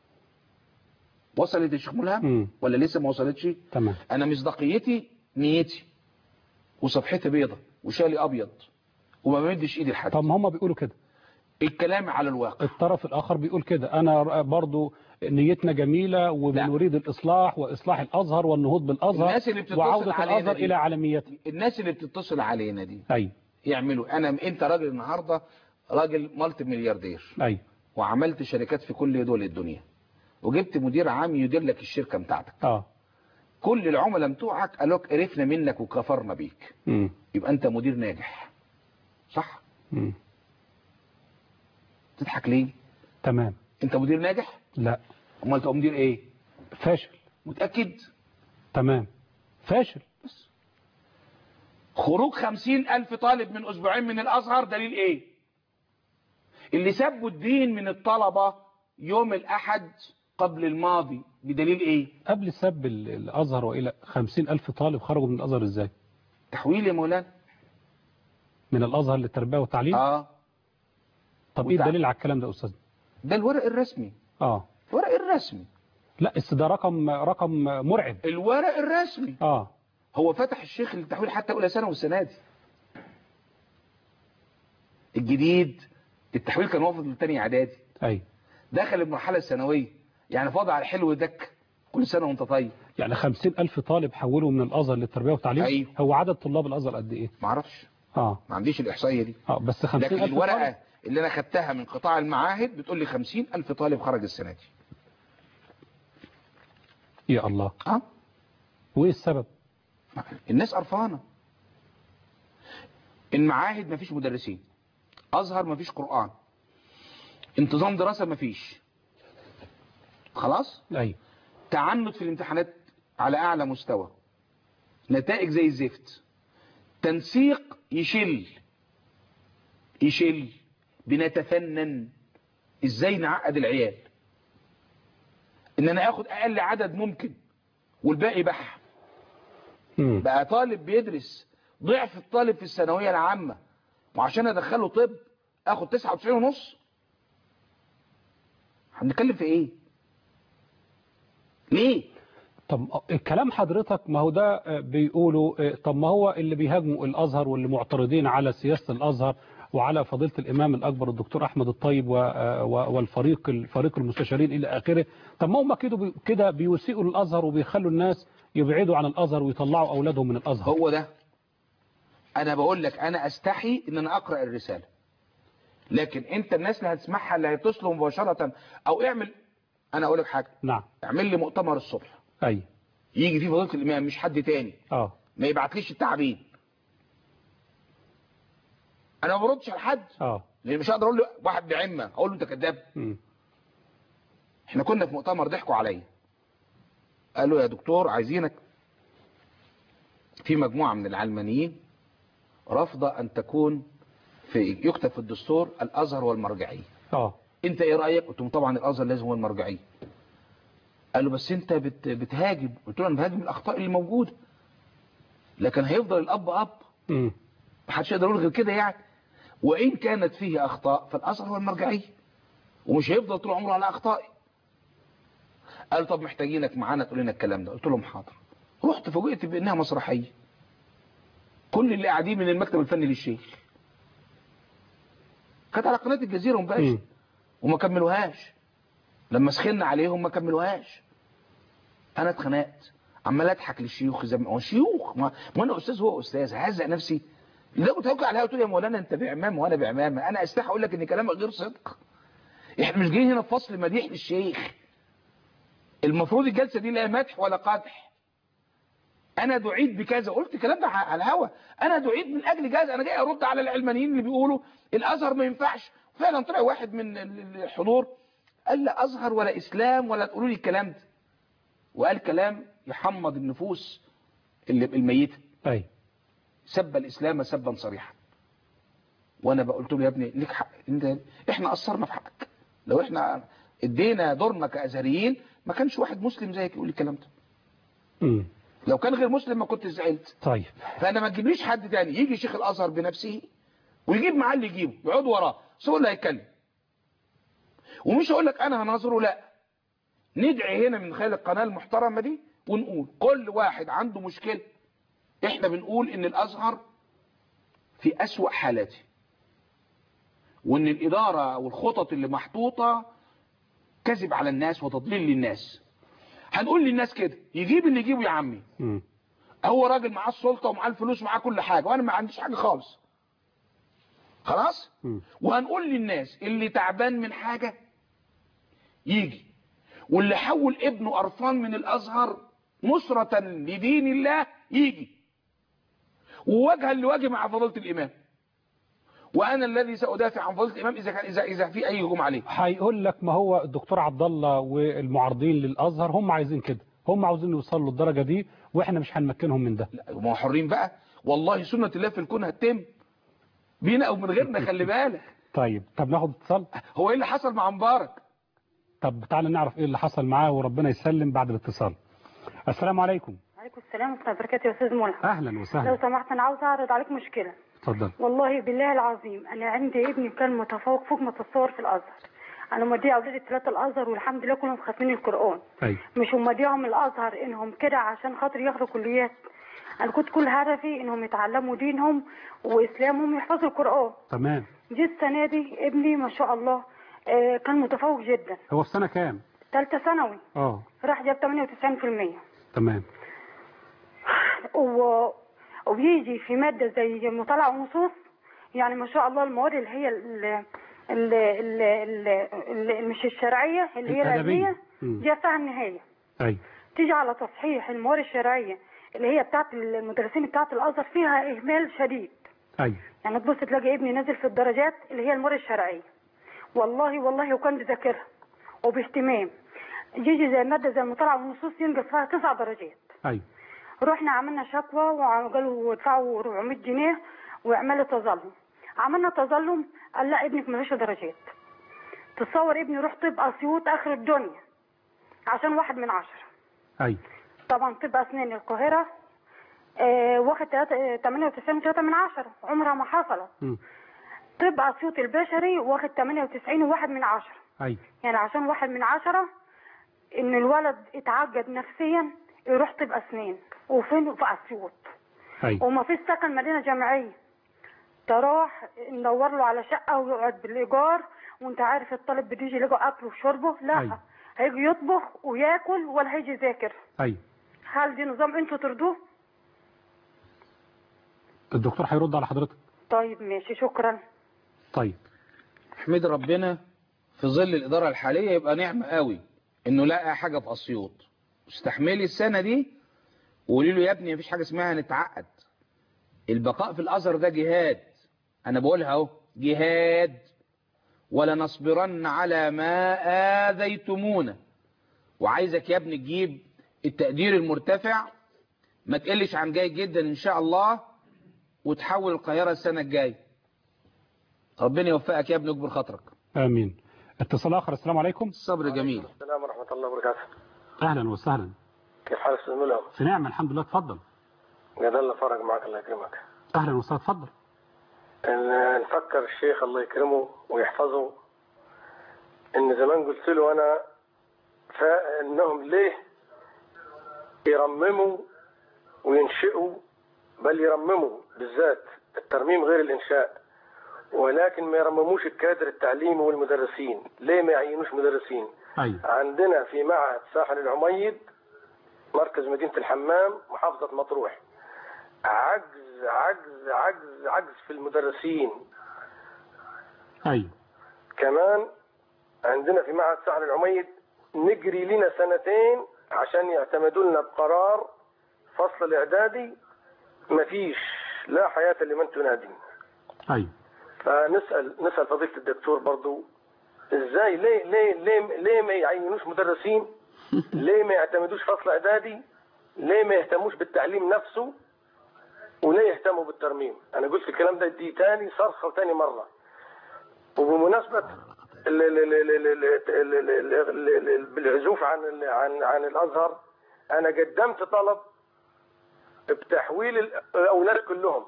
وصلت يا شيخ ملهم مم. ولا لسه ما وصلتش؟ تمام. انا مصداقيتي نيتي وصفحتي بيضه وشالي ابيض وما بمدش ايدي لحد. طب ما هم بيقولوا كده، الكلام على الواقع. الطرف الآخر بيقول كده. أنا برضو نيتنا جميلة وبنريد الإصلاح وإصلاح الأزهر والنهوض بالأزهر الناس اللي بتتصل وعودة علينا الأزهر دي. إلى عالميته. الناس اللي بتتصل علينا دي أي يعملوا. انا انت راجل النهارده راجل مالتي ملياردير أي وعملت شركات في كل دول الدنيا وجبت مدير عام يدير لك الشركه بتاعتك. آه كل العملاء بتوعك قالوا لك عرفنا منك وكفرنا بيك. مم. يبقى انت مدير ناجح صح؟ مم. تضحك ليه؟ تمام. انت مدير ناجح؟ لا امال تبقى مدير ايه؟ فاشل. متاكد؟ تمام فاشل. بس. خروج خمسين ألف طالب من أسبوعين من الأزهر دليل إيه؟ اللي سبوا الدين من الطلبة يوم الأحد قبل الماضي بدليل إيه؟ قبل سب ال- الأزهر وإلى خمسين ألف طالب خرجوا من الأزهر إزاي؟ تحويل يا مولانا. من الأزهر للتربية والتعليم؟ آه. طب إيه وتع- الدليل على الكلام ده يا أستاذ؟ ده الورق الرسمي. آه الورق الرسمي. لا بس ده رقم رقم مرعب. الورق الرسمي. آه هو فتح الشيخ للتحويل حتى أولى ثانوي والسنة دي. الجديد التحويل كان وافد للتاني إعدادي. أي دخل المرحلة الثانوية يعني فاضل على الحلو دك كل سنة وانت طيب. يعني خمسين ألف طالب حولوا من الأزهر للتربية والتعليم؟ أيوه. هو عدد طلاب الأزهر قد إيه؟ معرفش. آه ما عنديش الإحصائية دي. اه بس خمسين لكن ألف الورقة طالب؟ اللي أنا خدتها من قطاع المعاهد بتقول لي خمسين ألف طالب خرج السنة دي. يا الله. اه وإيه السبب؟ الناس قرفانة. المعاهد مفيش مدرسين، أزهر مفيش قرآن، انتظام دراسة مفيش، خلاص؟ أي تعنت في الامتحانات على أعلى مستوى، نتائج زي الزفت، تنسيق يشل يشل. بنتفنن ازاي نعقد العيال ان انا اخد اقل عدد ممكن والباقي بح. مم. بقى طالب بيدرس ضعف الطالب في الثانويه العامه وعشان ادخله طب اخد تسعة وتسعين ونص. هنتكلم في ايه؟ ليه؟ طب الكلام حضرتك ما هو ده بيقولوا، طب ما هو اللي بيهاجموا الأزهر واللي معترضين على سياسة الأزهر وعلى فضيلة الإمام الأكبر الدكتور أحمد الطيب والفريق الفريق المستشارين إلى آخره، طب ما هم كده كده بيسيئوا للأزهر وبيخلوا الناس يبعدوا عن الأزهر ويطلعوا أولادهم من الأزهر. هو ده. أنا بقول لك أنا أستحي إن أنا أقرأ الرسالة، لكن أنت الناس اللي هتسمعها اللي هيتصلوا مباشرة أو اعمل. أنا أقول لك حاجة. نعم. اعمل لي مؤتمر الصبح. أي. يجي فيه فضيلة الإمام مش حد تاني. اه ما يبعتليش التعبين. أنا ما بردش على حد. اه لأن مش هقدر أقول له واحد بعمة أقول له أنت كذاب. إحنا كنا في مؤتمر ضحكوا عليا. قالوا يا دكتور عايزينك في مجموعة من العلمانيين رافضة أن تكون في يكتب في الدستور الأزهر والمرجعية. اه أنت إيه رأيك؟ قلت لهم طبعا الأزهر لازم هو المرجعية. قالوا بس أنت بت بتهاجم. قلت له أنا بهاجم الأخطاء اللي موجودة، لكن هيفضل الأب أب. امم محدش يقدر يقول غير كده يعني. وإن كانت فيه أخطاء فالأزهر هو المرجعية، ومش هيفضل طول عمره على أخطائي. قالوا طب محتاجينك معانا تقول لنا الكلام ده. قلت لهم حاضر. رحت فوجئت بأنها مسرحية. كل اللي قاعدين من المكتب الفني للشيخ. كانت على قناة الجزيرة مباشر وما كملوهاش. لما سخنا عليهم ما كملوهاش. انا اتخنقت عمال اضحك للشيوخ زي ما هو شيوخ. ما, ما انا استاذ هو استاذ هزق نفسي. لو كنت هوقع عليها قلت له يا مولانا انت بعمام وانا بعمام. انا استحي اقول لك ان كلامك غير صدق. احنا مش جايين هنا في فصل مديح للشيخ. المفروض الجلسة دي لا مدح ولا قدح. انا دعيت بكذا، قلت الكلام ده على الهوا، انا دعيت من اجل كذا، انا جاي ارد على العلمانيين اللي بيقولوا الازهر ما ينفعش. فعلا طلع واحد من الحضور قال لا ازهر ولا اسلام ولا تقولوا لي الكلام ده، وقال كلام يحمض النفوس اللي الميته. اي سب الاسلام سبا صريحا. وانا قلت له يا ابني ليك حق، انت احنا قصرنا في حقك، لو احنا ادينا دورنا كازهريين ما كانش واحد مسلم زيك يقول الكلام ده. امم لو كان غير مسلم ما كنت زعلت. طيب فانا ما تجيبليش حد تاني، يجي شيخ الازهر بنفسه ويجيب معاه اللي يجيبه يقعد وراه، بس هو اللي هيتكلم. ومش هقول لك انا هناظره، لا، ندعي هنا من خلال القناه المحترمه دي ونقول كل واحد عنده مشكله. احنا بنقول ان الازهر في اسوأ حالاته، وان الاداره والخطط اللي محطوطه كذب على الناس وتضليل للناس. هنقول للناس كده يجيب اللي يجيبه يا عمي. امم هو راجل معاه السلطه ومعاه الفلوس ومعاه كل حاجه، وانا ما عنديش حاجه خالص. خلاص. مم. وهنقول للناس اللي تعبان من حاجه يجي، واللي حول ابنه قرفان من الازهر نصرة لدين الله يجي، ووجها لوجه مع فضيلة الامام. وانا الذي سادافع عن فضيلة الامام اذا كان اذا اذا في اي هجوم عليه. هيقول لك ما هو الدكتور عبد الله والمعارضين للازهر هم عايزين كده، هم عاوزين يوصلوا للدرجه دي واحنا مش هنمكنهم من ده. لا ما هو حرين بقى، والله سنة الله في الكون هتتم بينا او من غيرنا، خلي بالك. طيب طب ناخد اتصال. هو ايه اللي حصل مع مبارك؟ طب تعالى نعرف ايه اللي حصل معاه وربنا يسلم بعد الاتصال. السلام عليكم. وعليكم السلام ورحمة الله وبركاته يا أستاذ ملهم. اهلا وسهلا. لو سمحت أنا عاوزة أعرض عليك مشكلة. اتفضل. والله بالله العظيم أنا عندي ابني كان متفوق فوق ما تتصور في الأزهر. أنا موديه أولادي الثلاثة الأزهر والحمد لله كلهم خاتمين القرآن. أي. مش موديهم الأزهر إنهم كده عشان خاطر ياخدوا كليات. أنا كنت كل هدفي إنهم يتعلموا دينهم وإسلامهم ويحفظوا القرآن. تمام. جيت السنة دي ابني ما شاء الله آه كان متفوق جدا. هو في سنة كام؟ ثالثة ثانوي. اه. راح جاب ثمانية وتسعين بالمية. تمام. و... وبيجي في مادة زي مطالعة ونصوص، يعني ما شاء الله المواد اللي هي ال ال ال ال ال مش الشرعية اللي هي العلمية دي فيها النهاية. أي. تيجي على تصحيح المواد الشرعية اللي هي بتاعت المدرسين بتاعت الأزهر فيها إهمال شديد. أي. يعني تبص تلاقي ابني نازل في الدرجات اللي هي المواد الشرعية. والله والله وكان بيذاكرها وباهتمام. يجي زي مادة زي المطالعة والنصوص ينقص فيها تسع درجات. أي. رحنا عملنا شكوى وقالوا ادفعوا أربعمية جنيه واعملوا تظلم. عملنا تظلم قال لا ابنك ملوش درجات. تصور ابني روح طب اسيوط اخر الدنيا عشان واحد من عشرة. أي. طبعا طب اسنان القاهرة اه واخد ثمانية وتسعين ثلاثة من عشرة، عمرها ما حصلت. م. طب اسيوط البشري واخد ثمانية وتسعين وواحد من عشرة. أي. يعني عشان واحد من عشرة ان الولد اتعقد نفسيا يروح طب اسنان وفين في اسيوط. أي. وما فيش سكن مدينه جامعيه. تروح ندور له على شقه ويقعد بالايجار، وانت عارف الطالب بده يجي يلاقي اكله وشربه، لا أي. هيجي يطبخ وياكل ولا هيجي يذاكر. أي. هل دي نظام انتوا ترضوه؟ الدكتور هيرد على حضرتك. طيب ماشي شكرا. طيب احمد ربنا في ظل الاداره الحاليه يبقى نعمه قوي انه لقى حاجه في اسيوط. استحملي السنه دي وقولي له يا ابني مفيش حاجه اسمها نتعقد. البقاء في الازهر ده جهاد، انا بقولها اهو جهاد. ولا نصبرن على ما اذيتمونا. وعايزك يا ابني تجيب التقدير المرتفع، ما تقلش عن جيد جدا ان شاء الله، وتحول القاهره السنه الجايه. ربنا يوفقك يا ابني ويكبر خاطرك. آمين. اتصال آخر. السلام عليكم. الصبر جميل. السلام ورحمة الله وبركاته. أهلا وسهلا. كيف حال أستاذ ملهم؟ في نعمة الحمد لله. اتفضل. قد الله فرق معك الله يكرمك. أهلا وسهلا. اتفضل. إن نفكر الشيخ الله يكرمه ويحفظه، إن زمان قلت له أنا فإنهم ليه يرمموا وينشئوا، بل يرمموا بالذات الترميم غير الإنشاء، ولكن ما يرمموش الكادر التعليمي والمدرسين. ليه ما يعينوش مدرسين؟ أي. عندنا في معهد ساحل العميد مركز مدينة الحمام محافظة مطروح عجز عجز عجز عجز في المدرسين. أي. كمان عندنا في معهد ساحل العميد نجري لنا سنتين عشان يعتمدوا لنا بقرار فصل الاعدادي، مفيش لا حياة لمن تنادي. ايوه. فنسأل نسأل فضيلة الدكتور برضو ازاي ليه ليه ليه ليه ما يعينوش مدرسين؟ ليه ما يعتمدوش فصل اعدادي؟ ليه ما يهتموش بالتعليم نفسه؟ وليه يهتموا بالترميم؟ انا قلت الكلام ده دي تاني صرخة وتاني مرة. وبمناسبة بالعزوف عن عن عن الازهر، انا قدمت طلب بتحويل الاولاد كلهم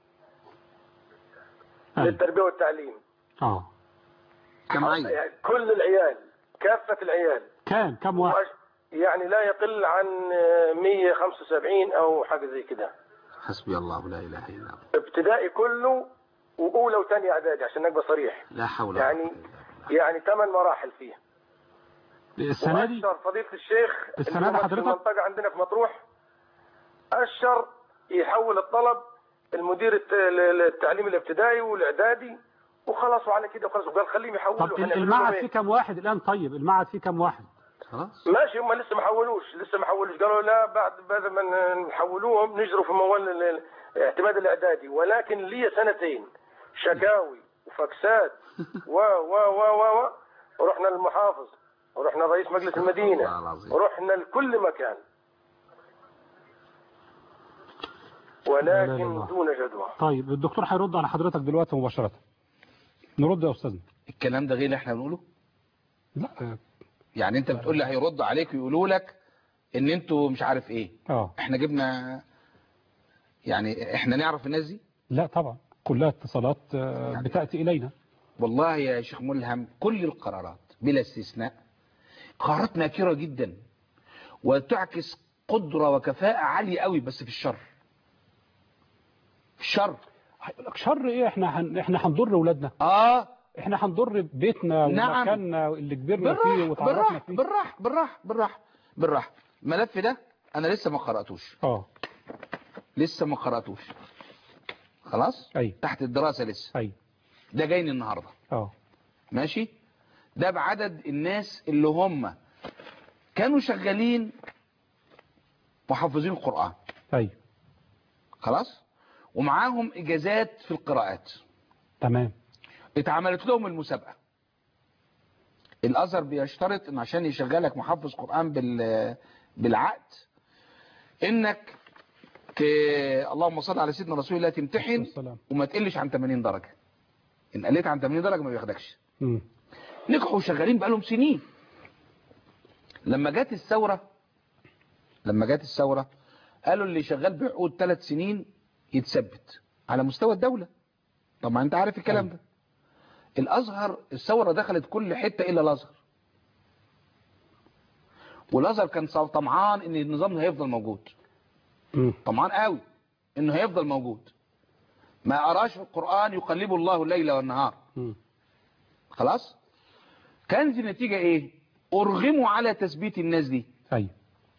للتربية والتعليم. اه يعني كل العيال، كافة العيال. كان كم واحد؟ يعني لا يقل عن مية وخمسة وسبعين او حاجة زي كده. حسبي الله لا اله الا الله. ابتدائي كله واولى وثاني اعدادي عشان نبقى صريح. لا حول ولا يعني يعني ثمان مراحل فيه. السنة دي فضيلة الشيخ السنة دي حضرتك في المنطقة عندنا في مطروح أشر يحول الطلب المدير التعليم الابتدائي والاعدادي وخلاص، وعلى كده وخلاص، وقال خليهم يحولوا. طب المعهد فيه كم واحد الآن؟ طيب المعهد فيه كم واحد؟ خلاص ماشي، هم لسه ما حولوش لسه ما حولوش قالوا لا بعد بعد ما نحولوهم نجروا في موال الاعتماد الاعدادي، ولكن لي سنتين شكاوي وفاكسات و و و و ورحنا للمحافظ ورحنا رئيس مجلس المدينة ورحنا لكل مكان، ولكن لا لا لا. دون جدوى. طيب الدكتور هيرد على حضرتك دلوقتي مباشرة. نرد يا أستاذنا. الكلام ده غير اللي احنا بنقوله؟ لا يعني انت بتقول لي هيرد عليك ويقولوا لك ان انتوا مش عارف ايه. اه احنا جبنا يعني احنا نعرف الناس دي؟ لا طبعا كلها اتصالات بتأتي إلينا. والله يا شيخ ملهم كل القرارات بلا استثناء قرارات ناكرة جدا وتعكس قدرة وكفاءة عالية قوي، بس في الشر. في الشر. هيقول لك شر ايه؟ احنا هن... احنا هنضر اولادنا. اه احنا هنضر بيتنا نعم. ومكاننا اللي كبرنا بالراح فيه وتعرفنا فيه. بالراح بالراح بالراح بالراح. الملف ده انا لسه ما قرأتوش. اه لسه ما قرأتوش. خلاص ايوه تحت الدراسة لسه. ايوه ده جايني النهاردة. اه ماشي. ده بعدد الناس اللي هم كانوا شغالين محافظين القرآن. ايوه خلاص، ومعاهم اجازات في القراءات. تمام. اتعملت لهم المسابقة. الازهر بيشترط ان عشان يشغلك محافظ قرآن بال بالعقد انك ت... اللهم صل على سيدنا رسول الله تمتحن وما تقلش عن ثمانين درجة. ان قلت عن ثمانين درجة ما بياخدكش. امم نجحوا شغالين بقالهم سنين. لما جت الثورة لما جت الثورة قالوا اللي شغال بعقود ثلاث سنين يتثبت على مستوى الدولة. طبعا انت عارف الكلام ده. الازهر الثورة دخلت كل حتة الا الازهر، والازهر كان طمعان ان النظام هيفضل موجود. طمعان قوي انه هيفضل موجود. ما اراش في القرآن يقلب الله الليل والنهار. خلاص. كانت النتيجة ايه؟ ارغموا على تثبيت الناس دي. ايوه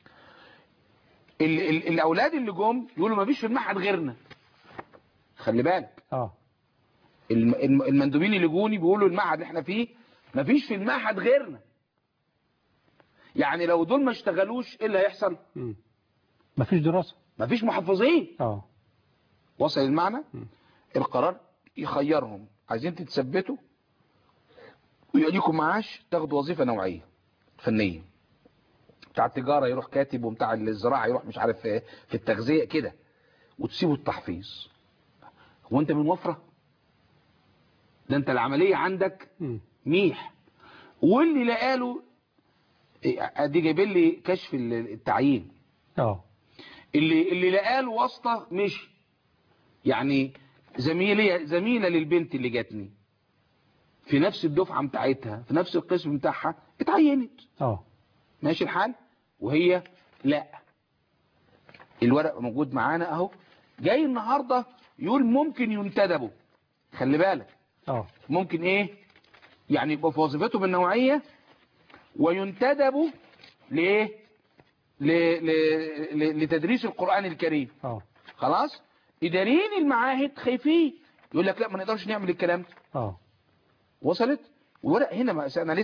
ال ال الاولاد اللي جم يقولوا ما فيش في المعهد غيرنا. خلي بالك. اه المندوبين اللي جوني بيقولوا المعهد اللي احنا فيه ما فيش في المعهد غيرنا. يعني لو دول ما اشتغلوش ايه اللي هيحصل؟ ما فيش دراسة، ما فيش محافظين. اه وصل المعنى. م. القرار يخيرهم عايزين تتثبتوا ويجيكم معاش تاخدوا وظيفة نوعية فنية. بتاع التجارة يروح كاتب، وبتاع الزراعة يروح مش عارف في التغذية كده، وتسيبوا التحفيظ. هو انت من وفرة؟ ده انت العملية عندك ميح. واللي لقاله ادي جايب لي كشف التعيين. اه اللي اللي لقاله واسطة مش يعني زميلة زميلة للبنت اللي جاتني في نفس الدفعة بتاعتها في نفس القسم بتاعها اتعينت. اه ماشي الحال. وهي لا. الورق موجود معانا اهو. جاي النهاردة يقول ممكن ينتدبوا. خلي بالك. اه ممكن ايه يعني يبقى في وظيفتهم النوعية وينتدبوا لايه ل... ل... لتدريس القرآن الكريم. اه خلاص. اداريين المعاهد خايفين يقول لك لا ما نقدرش نعمل الكلام ده. اه وصلت. والورق هنا ما انا لسه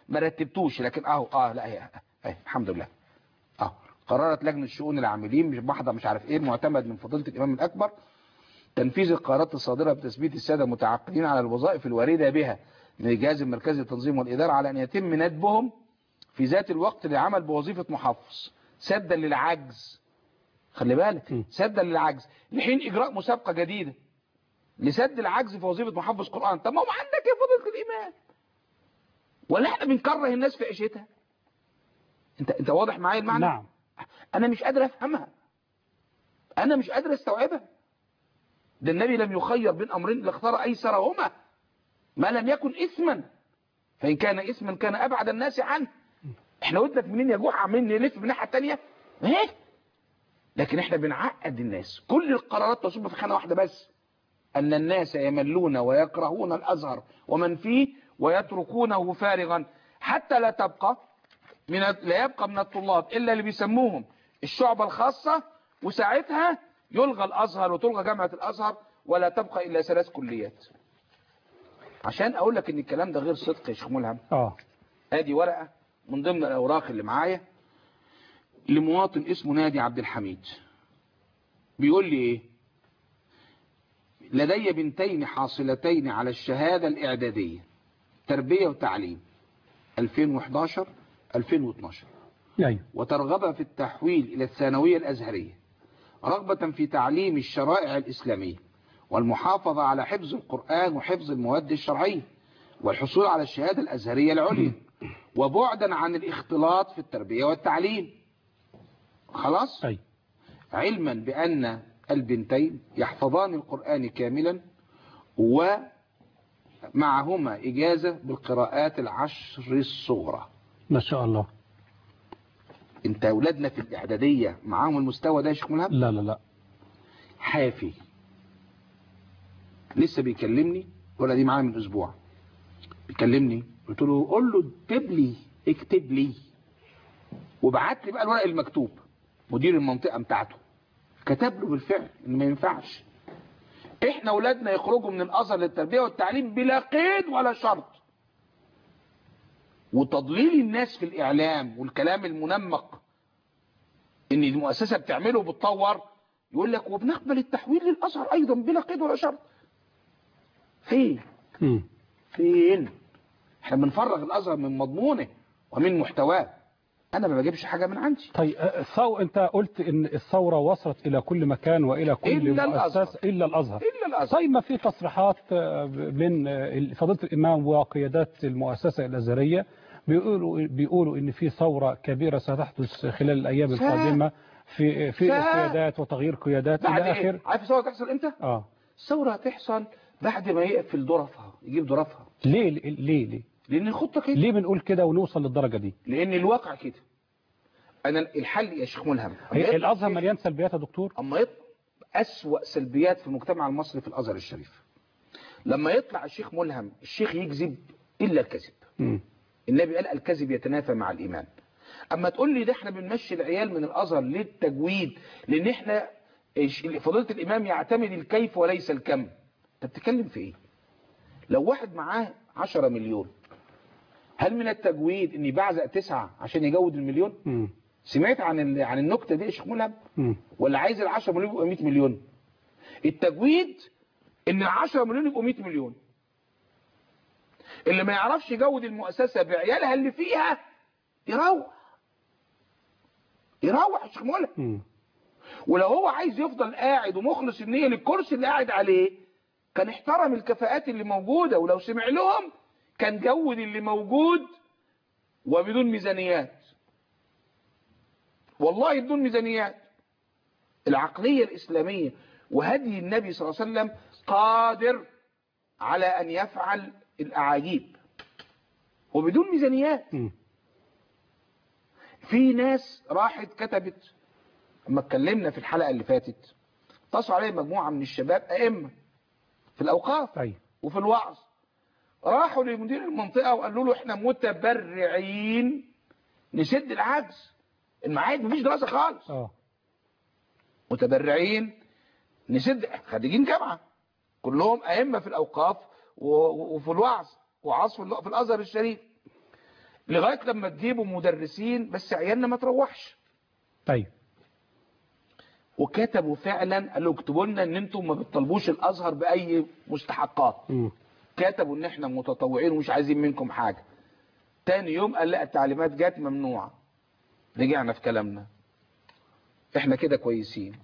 ما رتبتوش، لكن اهو اه لا هي اهي الحمد لله. اه قررت لجنه شؤون العاملين مش بحضه مش عارف ايه معتمد من فضيله الامام الاكبر تنفيذ القرارات الصادره بتثبيت الساده المتعاقدين على الوظائف الوارده بها من الجهاز المركزي للتنظيم والاداره على ان يتم ندبهم في ذات الوقت للعمل بوظيفه محفظ سدا للعجز. خلي بالك، سدا للعجز لحين اجراء مسابقه جديده لسد العجز في وظيفه محفظ قران. طب ما هو عندك يا فضيله الامام، ولا احنا بنكره الناس في عيشتها؟ انت انت واضح معايا المعنى؟ نعم. انا مش قادر افهمها، انا مش قادر استوعبها. ده النبي لم يخير بين امرين لاختار ايسرهما ما لم يكن اثما، فان كان اثما كان ابعد الناس عنه. احنا ودنا منين يا جوع عاملين نلف من الناحيه الثانيه ايه؟ لكن احنا بنعقد الناس. كل القرارات تصب في خانه واحده بس، ان الناس يملون ويكرهون الازهر ومن فيه ويتركونه فارغا حتى لا تبقى من لا يبقى من الطلاب الا اللي بيسموهم الشعبة الخاصة، وساعتها يلغى الازهر وتلغى جامعة الازهر ولا تبقى الا ثلاث كليات. عشان اقول لك ان الكلام ده غير صدق يا شيخ ملهم، اه ادي ورقة من ضمن الاوراق اللي معايا لمواطن اسمه نادي عبد الحميد، بيقول لي ايه؟ لدي بنتين حاصلتين على الشهادة الاعدادية تربية وتعليم ألفين وإحداشر ألفين واثناشر، ايوه، وترغب في التحويل إلى الثانوية الأزهرية رغبة في تعليم الشرائع الإسلامية والمحافظة على حفظ القرآن وحفظ المواد الشرعية والحصول على الشهادة الأزهرية العليا وبعدا عن الاختلاط في التربية والتعليم. خلاص؟ ايوه، علما بأن البنتين يحفظان القرآن كاملا ومعهما إجازة بالقراءات العشر الصغرى. ما شاء الله. انت اولادنا في الاعداديه معاهم المستوى ده يا شيخ ملهم؟ لا لا لا. حافي لسه بيكلمني، ولا دي معايا من اسبوع بيكلمني، قلت له قول له اكتب لي اكتب لي، وبعت لي بقى الورق المكتوب. مدير المنطقه بتاعته كتب له بالفعل ان ما ينفعش احنا اولادنا يخرجوا من الازهر للتربيه والتعليم بلا قيد ولا شرط. وتضليل الناس في الاعلام والكلام المنمق ان المؤسسه بتعمله وبتطور، يقول لك وبنقبل التحويل للازهر ايضا بلا قيد ولا شرط. فين؟ مم. فين؟ احنا بنفرغ الازهر من مضمونه ومن محتواه. انا ما بجيبش حاجه من عندي. طيب الثو... انت قلت ان الثوره وصلت الى كل مكان والى كل إلا مؤسسه الأزهر. الا الازهر. الا الازهر. طيب ما في تصريحات من فضيله الامام وقيادات المؤسسه الازهريه بيقولوا بيقولوا ان في ثوره كبيره ستحدث خلال الايام ف... القادمه في في ف... القيادات وتغيير قيادات بعد الى ايه؟ اخر. عارف الثوره تحصل امتى؟ اه الثوره هتحصل بعد ما يقفل ظرفها، يجيب ظرفها. ليه ليه ليه؟ لان الخطه كده. ليه بنقول كده ونوصل للدرجه دي؟ لان الواقع كده. انا الحل يا شيخ ملهم، هي الازهر مليان سلبيات يا دكتور. اما يطلع اسوأ سلبيات في المجتمع المصري في الازهر الشريف، لما يطلع الشيخ ملهم الشيخ يكذب الا الكذب. م. النبي قال الكذب يتنافى مع الايمان. اما تقول لي ده احنا بنمشي العيال من الازهر للتجويد لان احنا فضيله الامام يعتمد الكيف وليس الكم، انت بتتكلم في ايه؟ لو واحد معاه عشرة مليون، هل من التجويد ان يبعزق تسعة عشان يجود المليون؟ م. سمعت عن عن النكته دي يا شيخ ملهم؟ م. ولا عايز ال عشرة مليون يبقوا مئة مليون؟ التجويد ان ال عشرة مليون يبقوا مئة مليون. اللي ما يعرفش يجود المؤسسه بعيالها اللي فيها يروح يروح يا شيخ ملهم. ولو هو عايز يفضل قاعد ومخلص النيه للكرسي اللي قاعد عليه كان احترم الكفاءات اللي موجوده، ولو سمع لهم كان جود اللي موجود وبدون ميزانيات. والله بدون ميزانيات. العقليه الاسلاميه وهدي النبي صلى الله عليه وسلم قادر على ان يفعل الاعاجيب وبدون ميزانيات. في ناس راحت كتبت، لما اتكلمنا في الحلقه اللي فاتت اتصلوا عليه مجموعه من الشباب ائمه في الاوقاف أي. وفي الوعظ، راحوا لمدير المنطقه وقالوا له احنا متبرعين نسد العجز، المعاهد مفيش دراسه خالص. اه متبرعين نسد، خريجين جامعه كلهم ائمه في الاوقاف وفي الوعظ وعظ في الازهر الشريف. لغاية لما تجيبوا مدرسين بس عيالنا ما تروحش. طيب. وكتبوا فعلا، قالوا اكتبوا لنا ان انتم ما بتطلبوش الازهر باي مستحقات. م. كتبوا ان احنا متطوعين ومش عايزين منكم حاجة. تاني يوم قال لا التعليمات جات ممنوعة. رجعنا في كلامنا، احنا كده كويسين.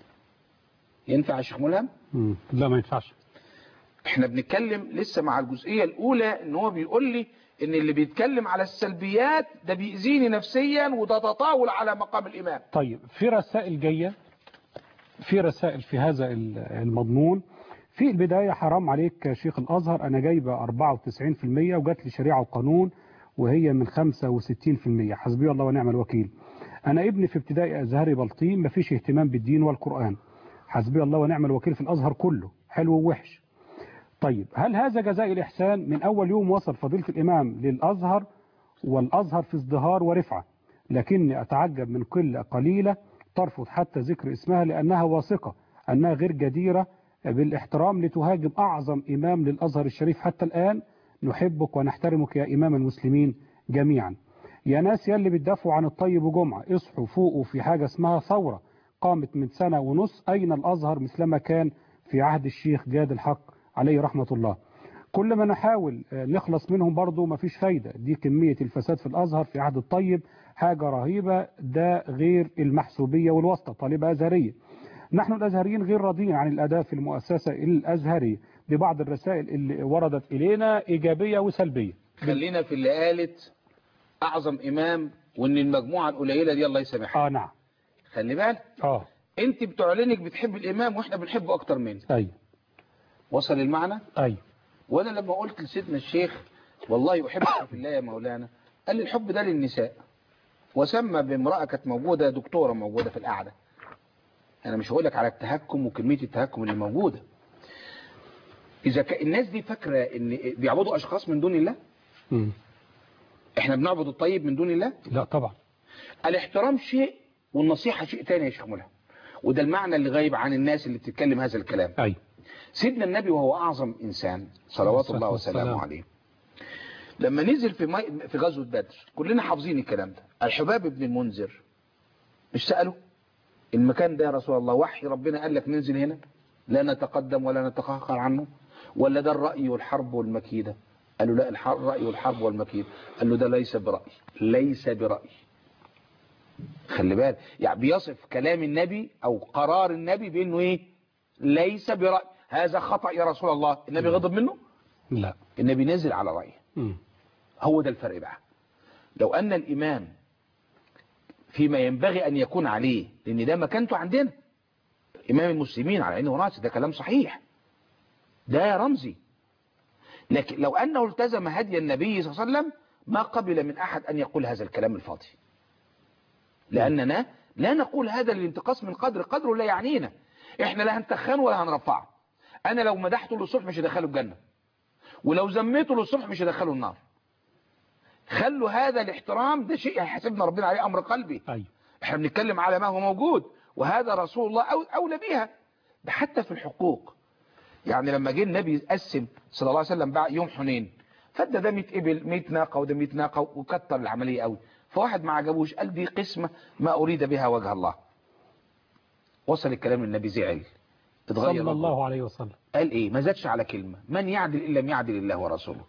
ينفع يا شيخ ملهم؟ م. لا ما ينفعش. احنا بنتكلم لسه مع الجزئية الاولى، ان هو بيقول لي ان اللي بيتكلم على السلبيات ده بيأذيني نفسيا وده تطاول على مقام الامام. طيب في رسائل جاية، في رسائل في هذا المضمون. في البداية حرام عليك يا شيخ الازهر، انا جايبة أربعة وتسعين في المية وجات لي شريعة وقانون وهي من خمسة وستين في المية، حسبي الله ونعم الوكيل. انا ابني في ابتدائي ازهري بلطيم، مفيش اهتمام بالدين والقرآن، حسبي الله ونعم الوكيل في الازهر كله حلو ووحش. طيب هل هذا جزاء الإحسان؟ من أول يوم وصل فضيلة الإمام للأزهر والأزهر في ازدهار ورفعة، لكني أتعجب من قلة قليلة ترفض حتى ذكر اسمها لأنها واثقة أنها غير جديرة بالاحترام لتهاجم أعظم إمام للأزهر الشريف. حتى الآن نحبك ونحترمك يا إمام المسلمين جميعا. يا ناس يلي بتدافعوا عن الطيب وجمعة، اصحوا فوقوا في حاجة اسمها ثورة قامت من سنة ونص. أين الأزهر مثلما كان في عهد الشيخ جاد الحق عليه رحمة الله؟ كل ما نحاول نخلص منهم برضو مفيش فايدة. دي كمية الفساد في الأزهر في عهد الطيب حاجة رهيبة، ده غير المحسوبية والواسطة. طالبة أزهرية، نحن الأزهريين غير راضيين عن الأداء في المؤسسة الأزهرية. دي بعض الرسائل اللي وردت إلينا إيجابية وسلبية. خلينا في اللي قالت أعظم إمام وإن المجموعة القليلة دي الله يسامحها. آه نعم. خلي بالك. آه أنت بتعلنك بتحب الإمام وإحنا بنحبه أكتر منه. أيوة. وصل المعنى؟ أيوة. وانا لما قلت لسيدنا الشيخ والله احبك في الله يا مولانا، قال لي الحب ده للنساء، وسمى بامرأة كانت موجودة، دكتورة موجودة في القعدة. انا مش هقول لك على التهكم وكمية التهكم اللي موجودة. اذا كان الناس دي فاكرة ان بيعبدوا اشخاص من دون الله، م. احنا بنعبد الطيب من دون الله؟ لا طبعا. الاحترام شيء والنصيحة شيء تاني يا شيخ ملهم، وده المعنى اللي غايب عن الناس اللي بتتكلم هذا الكلام. أيوة. سيدنا النبي وهو أعظم إنسان صلوات الله وسلامه عليه، لما نزل في مي... في غزوة بدر كلنا حافظين الكلام ده. الحباب بن المنذر مش سأله المكان ده يا رسول الله وحي ربنا قال لك ننزل هنا لا نتقدم ولا نتأخر عنه، ولا ده الرأي والحرب والمكيدة؟ قال له لا، الرأي والحرب والمكيدة. قال له ده ليس برأي، ليس برأي. خلي بالك، يعني بيصف كلام النبي أو قرار النبي بأنه إيه؟ ليس برأي. هذا خطأ يا رسول الله. النبي غضب منه؟ لا، النبي نزل على رأيه. م. هو ده الفرق بقى. لو أن الإمام فيما ينبغي أن يكون عليه، لأن ده مكانته عندنا، إمام المسلمين على عينه وراسه، ده كلام صحيح، ده رمزي. لكن لو أنه التزم هدي النبي صلى الله عليه وسلم ما قبل من أحد أن يقول هذا الكلام الفاضي، لأننا لا نقول هذا للانتقاص من قدر قدره لا يعنينا. إحنا لا هنتخنه ولا هنرفعه. أنا لو مدحته للصبح مش هدخله الجنة، ولو زميته للصبح مش هدخله النار. خلوا هذا الاحترام، ده شيء هيحاسبنا ربنا عليه أمر قلبي. أيوة. احنا بنتكلم على ما هو موجود، وهذا رسول الله أولى بها. ده حتى في الحقوق، يعني لما جه النبي قسم صلى الله عليه وسلم بعد يوم حنين، فده ده مئة إبل مئة ناقة وده مئة ناقة، وكتر العملية قوي. فواحد ما عجبوش قال دي قسمة ما أريد بها وجه الله. وصل الكلام للنبي زعل، اتغير صلى الله عليه وسلم. قال ايه؟ ما زادش على كلمة، من يعدل إلا لم يعدل الله ورسوله.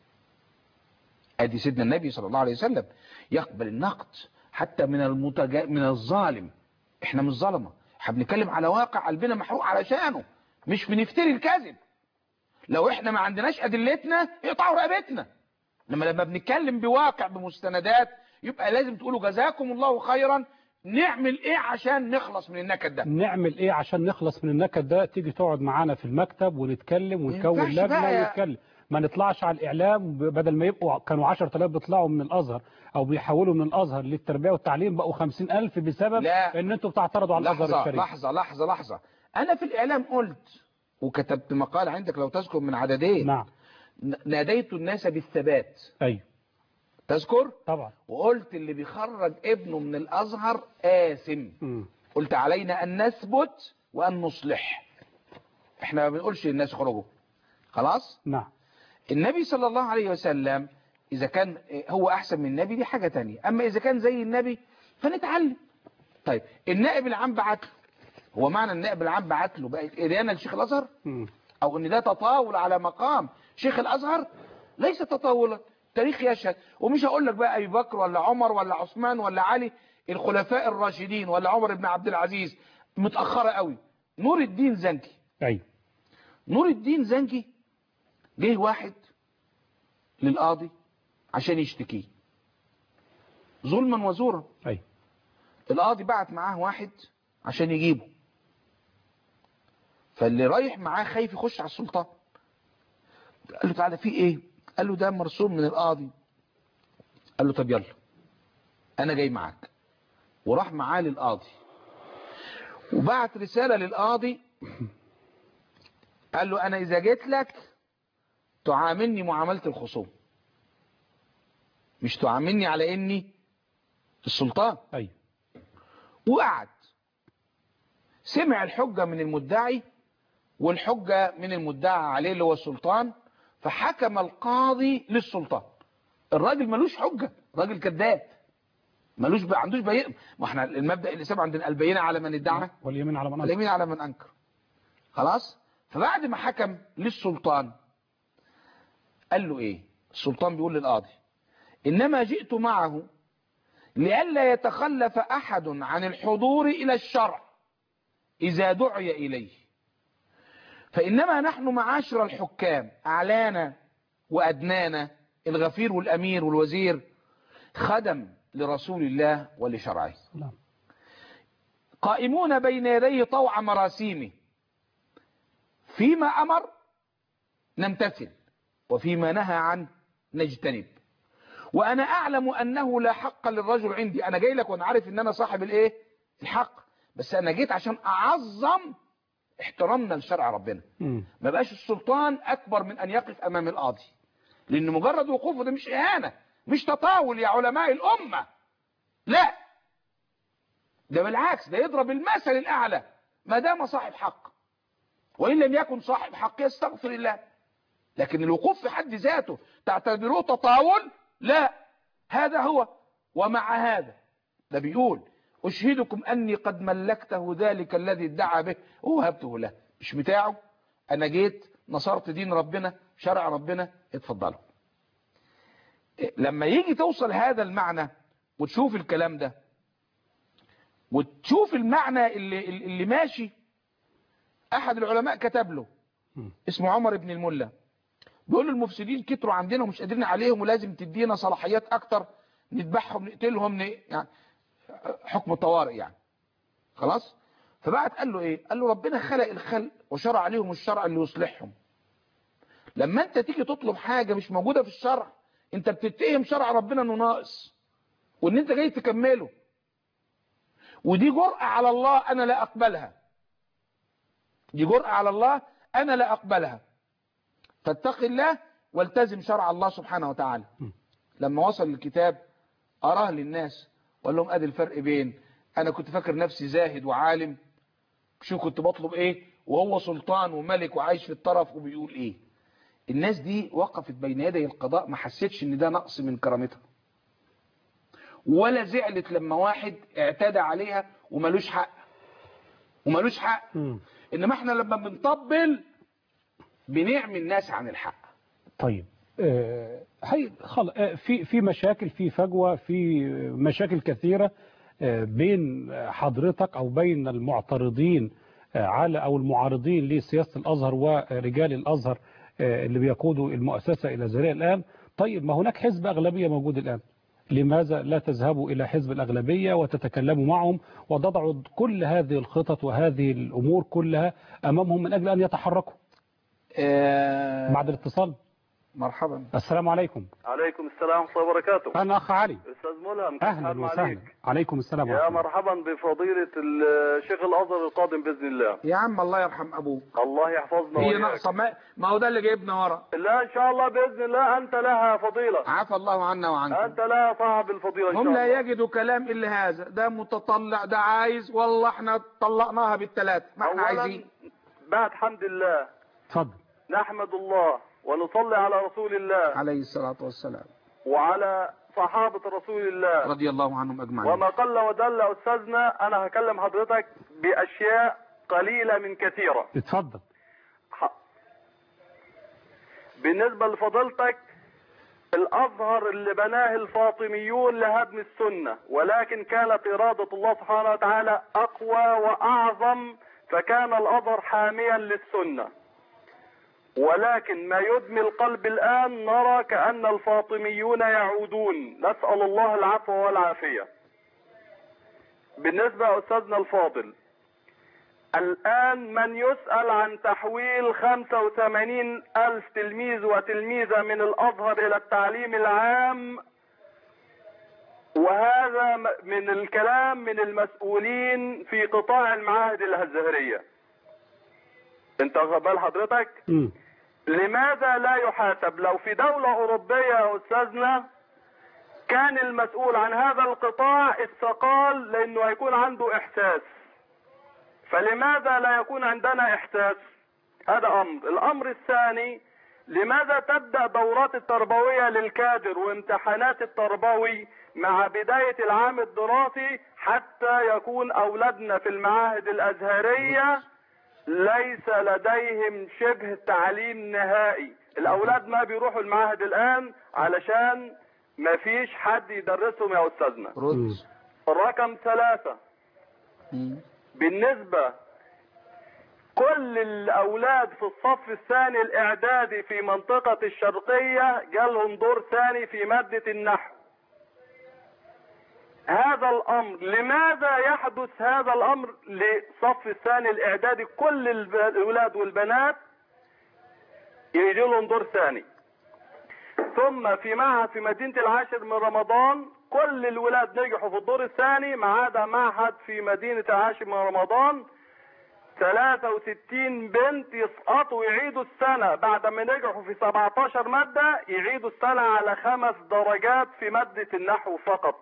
ادي سيدنا النبي صلى الله عليه وسلم يقبل النقد حتى من المتجا... من الظالم. احنا مش ظلمة، احنا بنتكلم على واقع قلبنا محروق علشانه، مش بنفتري الكذب. لو احنا ما عندناش ادلتنا يقطعوا رقبتنا. لما لما بنتكلم بواقع بمستندات يبقى لازم تقولوا جزاكم الله خيرا. نعمل ايه عشان نخلص من النكد ده؟ نعمل ايه عشان نخلص من النكد ده؟ تيجي تقعد معانا في المكتب ونتكلم ونكون لجنه ونتكلم، ما نطلعش على الاعلام. بدل ما يبقوا كانوا عشرة آلاف بيطلعوا من الازهر او بيحولوا من الازهر للتربيه والتعليم بقوا خمسين ألف بسبب لا. ان انتوا بتعترضوا على الازهر الشريف. لحظه لحظه لحظه انا في الاعلام قلت وكتبت مقال عندك لو تذكر من عددين. نعم. ناديت الناس بالثبات. ايوه تذكر طبعا. وقلت اللي بيخرج ابنه من الازهر آثم. م. قلت علينا ان نثبت وان نصلح. احنا ما بنقولش للناس خرجوا خلاص. نعم. النبي صلى الله عليه وسلم إذا كان هو أحسن من النبي دي حاجة تانية، أما إذا كان زي النبي فنتعلم. طيب النائب العام بعت له، هو معنى النائب العام بعت له بقت إدانة لشيخ الأزهر؟ مم. أو إن ده تطاول على مقام شيخ الأزهر؟ ليس تطاولا، التاريخ يشهد. ومش هقول لك بقى أبي بكر ولا عمر ولا عثمان ولا علي الخلفاء الراشدين ولا عمر بن عبد العزيز، متأخرة قوي. نور الدين زنكي، أيوة. نور الدين زنكي جه واحد للقاضي عشان يشتكيه ظلما وزورا. أيوة. القاضي بعت معاه واحد عشان يجيبه، فاللي رايح معاه خايف يخش على السلطان. قال له تعالى في ايه؟ قال له ده مرسول من القاضي. قال له طب يلا انا جاي معاك. وراح معاه للقاضي وبعت رسالة للقاضي قال له انا اذا جيت لك تعاملني معاملة الخصوم، مش تعاملني على اني السلطان. أيوة. وقعد سمع الحجة من المدعي والحجة من المدعى عليه اللي هو السلطان، فحكم القاضي للسلطان. الراجل ملوش حجة، راجل كذاب ملوش ما عندوش بينة. ما احنا المبدأ الإسلام عندنا البينة على من ادعى واليمين على من أنكر. واليمين على من أنكر. خلاص. فبعد ما حكم للسلطان قال له ايه؟ السلطان بيقول للقاضي إنما جئت معه لئلا يتخلف أحد عن الحضور إلى الشرع إذا دعي إليه، فإنما نحن معاشر الحكام أعلانا وأدنانا الغفير والأمير والوزير خدم لرسول الله ولشرعه، قائمون بين يديه طوع مراسيمه، فيما أمر نمتثل وفيما نهى عنه نجتنب. وأنا أعلم أنه لا حق للرجل عندي. أنا جاي لك وأنا عارف أن أنا صاحب الإيه؟ الحق، بس أنا جيت عشان أعظم احترامنا لشرع ربنا. مم. ما بقاش السلطان أكبر من أن يقف أمام القاضي، لأن مجرد وقوفه ده مش إهانة، مش تطاول يا علماء الأمة، لا، ده بالعكس، ده يضرب المثل الأعلى ما دام صاحب حق، وإن لم يكن صاحب حق يستغفر الله. لكن الوقوف في حد ذاته تعتبروه تطاول؟ لا، هذا هو. ومع هذا ده بيقول أشهدكم أني قد ملكته ذلك الذي ادعى به ووهبته له، مش بتاعه، أنا جيت نصرت دين ربنا شرع ربنا، اتفضلوا. لما يجي توصل هذا المعنى وتشوف الكلام ده وتشوف المعنى اللي, اللي ماشي، أحد العلماء كتب له اسمه عمر بن الملا، بيقول المفسدين كتروا عندنا ومش قادرين عليهم ولازم تدينا صلاحيات أكتر، نذبحهم نقتلهم ن... يعني حكم طوارئ يعني. خلاص. فبعد قال له ايه؟ قال له ربنا خلق الخلق وشرع عليهم الشرع اللي يصلحهم. لما انت تيجي تطلب حاجة مش موجودة في الشرع، انت بتتهم شرع ربنا انه ناقص وان انت جاي تكمله، ودي جرأة على الله انا لا اقبلها، دي جرأة على الله انا لا اقبلها. فاتق الله والتزم شرع الله سبحانه وتعالى. لما وصل الكتاب اراه للناس وقال لهم ادي الفرق بين انا كنت فاكر نفسي زاهد وعالم، شو كنت بطلب ايه، وهو سلطان وملك وعايش في الطرف وبيقول ايه. الناس دي وقفت بين يدي القضاء ما حسيتش ان ده نقص من كرامتها، ولا زعلت لما واحد اعتدى عليها وملوش حق وملوش حق. مم. انما احنا لما بنطبل بنعمي الناس عن الحق. طيب آه، هي خل... آه، في في مشاكل، في فجوة، في مشاكل كثيرة آه، بين حضرتك أو بين المعترضين آه، على أو المعارضين لسياسة الأزهر ورجال الأزهر آه، اللي بيقودوا المؤسسة إلى زريع الآن. طيب ما هناك حزب أغلبية موجود الآن، لماذا لا تذهبوا إلى حزب الأغلبية وتتكلموا معهم وتضعوا كل هذه الخطط وهذه الأمور كلها أمامهم من أجل أن يتحركوا؟ آه بعد الاتصال. مرحبا. السلام عليكم. عليكم السلام ورحمة الله وبركاته. أنا أخ علي. أستاذ ملهم، كيف أهلا حال وسهلا. عليك؟ عليكم السلام يا ورحمة الله. مرحبا بفضيلة الشيخ الأزهر القادم بإذن الله. يا عم الله يرحم أبوك. الله يحفظنا هي وإياك. ناقصة ما... ما هو ده اللي جايبنا ورا. لا إن شاء الله بإذن الله أنت لها فضيلة. عفى الله عنا وعنكم. أنت لها صاحب الفضيلة إن شاء هم الله. لا يجدوا كلام إلا هذا، ده متطلع، ده عايز، والله احنا طلقناها بالثلاث ما احنا أولاً عايزين. بعد حمد الله اتفضل. نحمد الله ونصلي على رسول الله عليه الصلاة والسلام. وعلى صحابة رسول الله رضي الله عنهم أجمعين. وما قل ودل يا أستاذنا. أنا هكلم حضرتك بأشياء قليلة من كثيرة. اتفضل. بالنسبة لفضيلتك، الأزهر اللي بناه الفاطميون لهدم السنة، ولكن كانت إرادة الله سبحانه وتعالى أقوى وأعظم، فكان الأزهر حاميا للسنة. ولكن ما يدمي القلب الآن نرى كأن الفاطميون يعودون، نسأل الله العفو والعافية. بالنسبة يا أستاذنا الفاضل، الآن من يسأل عن تحويل خمسة وثمانين ألف تلميذ وتلميذة من الأزهر إلى التعليم العام، وهذا من الكلام من المسؤولين في قطاع المعاهد الأزهرية. انت واخد بال حضرتك؟ م. لماذا لا يحاسب؟ لو في دولة أوروبية يا أستاذنا كان المسؤول عن هذا القطاع استقال، لأنه هيكون عنده إحساس. فلماذا لا يكون عندنا إحساس؟ هذا أمر. الأمر الثاني، لماذا تبدأ دورات التربوية للكادر وامتحانات التربوي مع بداية العام الدراسي حتى يكون أولادنا في المعاهد الأزهرية ليس لديهم شبه تعليم نهائي؟ الأولاد ما بيروحوا المعاهد الآن علشان ما فيش حد يدرسهم يا أستاذنا. رقم ثلاثة، بالنسبة كل الأولاد في الصف الثاني الإعدادي في منطقة الشرقية جالهم دور ثاني في مادة النحو. هذا الأمر لماذا يحدث هذا الأمر لصف الثاني الإعدادي؟ كل الأولاد والبنات يجي لهم دور ثاني. ثم في معهد في مدينة العاشر من رمضان كل الولاد نجحوا في الدور الثاني ما عدا معهد في مدينة العاشر من رمضان، ثلاثة وستين بنت يسقطوا ويعيدوا السنة بعد ما نجحوا في سبعة عشر مادة، يعيدوا السنة على خمس درجات في مادة النحو فقط.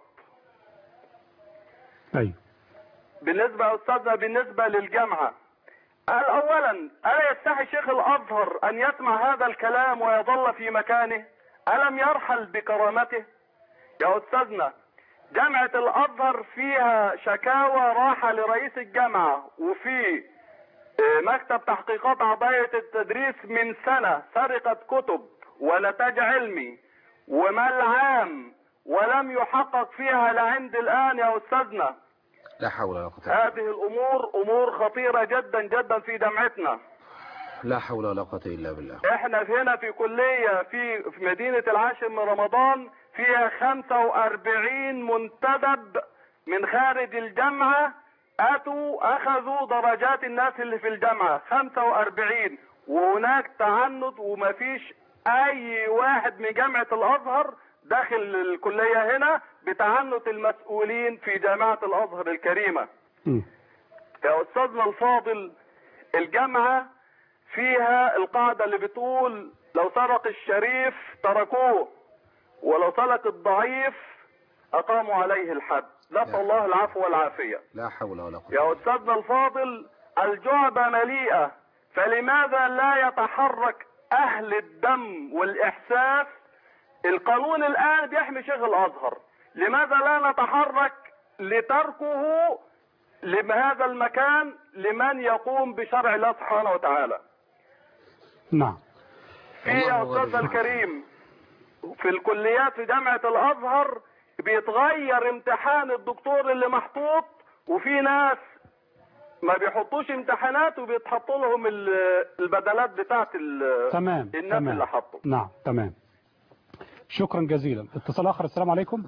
أيوة. بالنسبة يا أستاذنا بالنسبة للجامعة، أولا ألا يستحي شيخ الأزهر أن يسمع هذا الكلام ويظل في مكانه؟ ألم يرحل بكرامته؟ يا أستاذنا جامعة الأزهر فيها شكاوى راحة لرئيس الجامعة، وفي مكتب تحقيقات عضية التدريس من سنة سرقة كتب ونتاج علمي ومال عام ولم يحقق فيها لعند الآن يا أستاذنا. لا حول ولا قوة إلا بالله. هذه الأمور أمور خطيرة جدا جدا في جامعتنا. لا حول ولا قوة إلا بالله. احنا هنا في كلية في في مدينة العاشر من رمضان فيها خمسة وأربعين منتدب من خارج الجامعة أتوا أخذوا درجات الناس اللي في الجامعة خمسة وأربعين، وهناك تعنت وما فيش أي واحد من جامعة الأزهر داخل الكلية هنا بتعنت المسؤولين في جامعة الأزهر الكريمة. م. يا أستاذنا الفاضل، الجامعة فيها القاعدة اللي بتقول لو سرق الشريف تركوه ولو سرق الضعيف أقاموا عليه الحد. نسأل الله العفو والعافية. لا حول ولا قوة. يا أستاذنا الفاضل، الجعبة مليئة، فلماذا لا يتحرك أهل الدم والإحساس؟ القانون الآن بيحمي شيخ الأزهر، لماذا لا نتحرك لتركه لهذا المكان لمن يقوم بشرع الله سبحانه وتعالى؟ نعم. في يا أستاذنا الكريم في الكليات في جامعة الأزهر بيتغير امتحان الدكتور اللي محطوط، وفي ناس ما بيحطوش امتحانات وبيتحطوا لهم البدلات بتاعت تمام. الناس تمام. اللي حطوا. نعم تمام. شكرا جزيلا. اتصال آخر. السلام عليكم.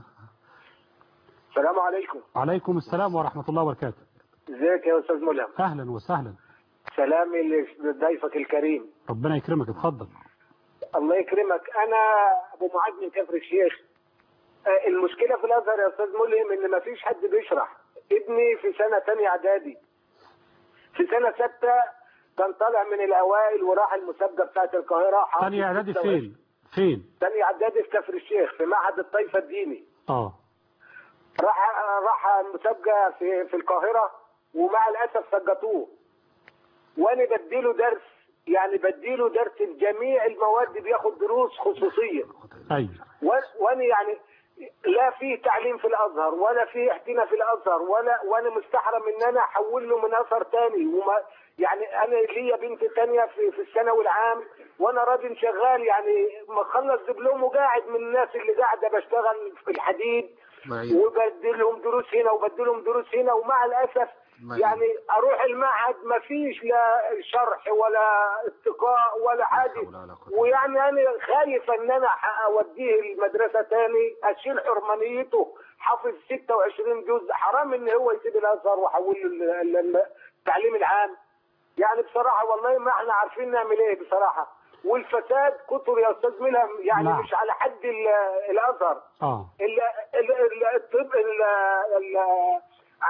السلام عليكم. عليكم السلام ورحمة الله وبركاته. ازيك يا أستاذ ملهم؟ أهلا وسهلا. سلامي لضيفك الكريم. ربنا يكرمك. اتفضل. الله يكرمك. أنا أبو معاذ من كفر الشيخ. المشكلة في الأزهر يا أستاذ ملهم إن ما فيش حد بيشرح. ابني في سنة ثانية إعدادي، في سنة ستة كان طالع من الأوائل وراح المسابقة بتاعت القاهرة. ثانية إعدادي فين؟ فين؟ ثانية إعدادي في كفر الشيخ في معهد الطائفة الديني. اه راح راح المسابقة في في القاهرة، ومع الأسف سقطوه. وأنا بديله درس يعني بديله درس في جميع المواد، بياخد دروس خصوصيه. ايوه. و- وانا يعني لا في تعليم في الازهر ولا في احتنا في الازهر ولا، وانا مستحرم ان انا احول له من اثر تاني. وما يعني انا ليا بنت تانية في في الثانوي العام، وانا راجل شغال يعني مخلص دبلوم وقاعد من الناس اللي قاعده بشتغل في الحديد، وبدلهم دروس هنا وبدلهم دروس هنا. ومع الاسف يعني اروح المعهد ما فيش لا شرح ولا اتقاء ولا حاجه. ويعني انا خايف ان انا اوديه المدرسه تاني اشيل حرمانيته، حافظ ستة وعشرين جزء، حرام ان هو يسيب الازهر واحول له التعليم العام. يعني بصراحه والله ما احنا عارفين نعمل ايه بصراحه. والفساد كتر يا استاذ ملهم، يعني نعم. مش على حد ال- الازهر. اه ال- ال- ال- الطب ال- ال-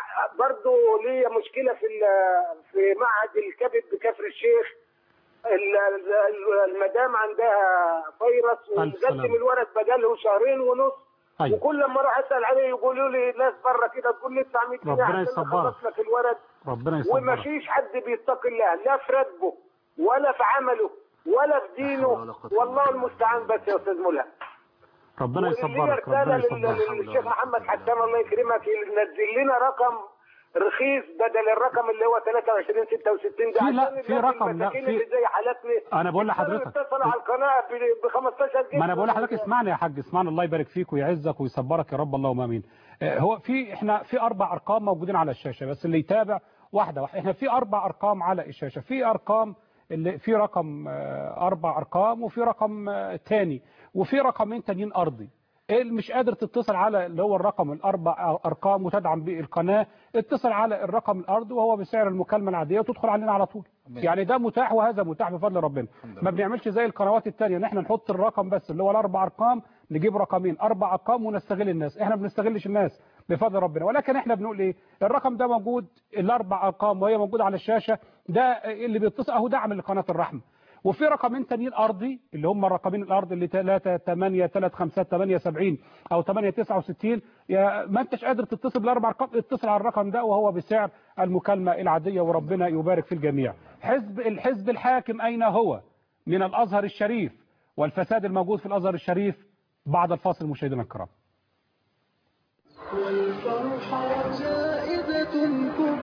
برضه ليا مشكله في ال- في معهد الكبد بكفر الشيخ. ال- ال- المدام عندها فيروس ألف سلامة. ومقدم الورق بقاله شهرين ونص. أيوة. وكل لما اروح اسال عليه يقولوا لي ناس بره كده تقول لي تسعمية جنيه ربنا عشان يصبرك. نخلص لك الورق. ربنا وما يصبرك. فيش حد بيتقي الله لا في راتبه ولا في عمله ولا في دينه. والله المستعان بس يا استاذ ملهم. ربنا واللي يصبرك. رسالة ربنا لل- يصبرك. للشيخ محمد حسان الله يكرمك ينزل لنا رقم رخيص بدل الرقم اللي هو ثلاثة وعشرين ستة وستين ده. في لا، عشان في الناس رقم، لا، المساكين في- اللي زي حالتنا أنا بقول يقدروا لحضرتك. يتصلوا على القناه ب خمستاشر جنيه. ما انا بقول لحضرتك اسمعني يا حاج، اسمعني الله يبارك فيك ويعزك ويصبرك يا رب، اللهم امين. آه، هو في احنا في اربع ارقام موجودين على الشاشه، بس اللي يتابع واحده واحده. احنا في اربع ارقام على الشاشه، في ارقام اللي في رقم آه، اربع ارقام، وفي رقم آه، تاني، وفي رقمين تانيين ارضي. اللي مش قادر تتصل على اللي هو الرقم الاربع ارقام وتدعم به القناه، اتصل على الرقم الارضي وهو بسعر المكالمه العاديه وتدخل علينا على طول. يعني ده متاح وهذا متاح بفضل ربنا. ما بنعملش زي القنوات الثانيه ان احنا نحط الرقم بس اللي هو الاربع ارقام، نجيب رقمين اربع ارقام ونستغل الناس. احنا ما بنستغلش الناس بفضل ربنا، ولكن احنا بنقول ايه؟ الرقم ده موجود، الاربع ارقام وهي موجوده على الشاشه، ده اللي بيتصل اهو دعم لقناه الرحمه. وفي رقمين تانيين ارضي اللي هم الرقمين الارضي اللي ثلاثة ثمانية ثلاثة خمسة ثمانية سبعين او ثمانية تسعة وستين. يا ما انتش قادر تتصل بالاربع ارقام، اتصل على الرقم ده وهو بسعر المكالمه العاديه، وربنا يبارك في الجميع. حزب الحزب الحاكم اين هو من الازهر الشريف والفساد الموجود في الازهر الشريف؟ بعد الفاصل مشاهدينا الكرام. والفرحة زائدة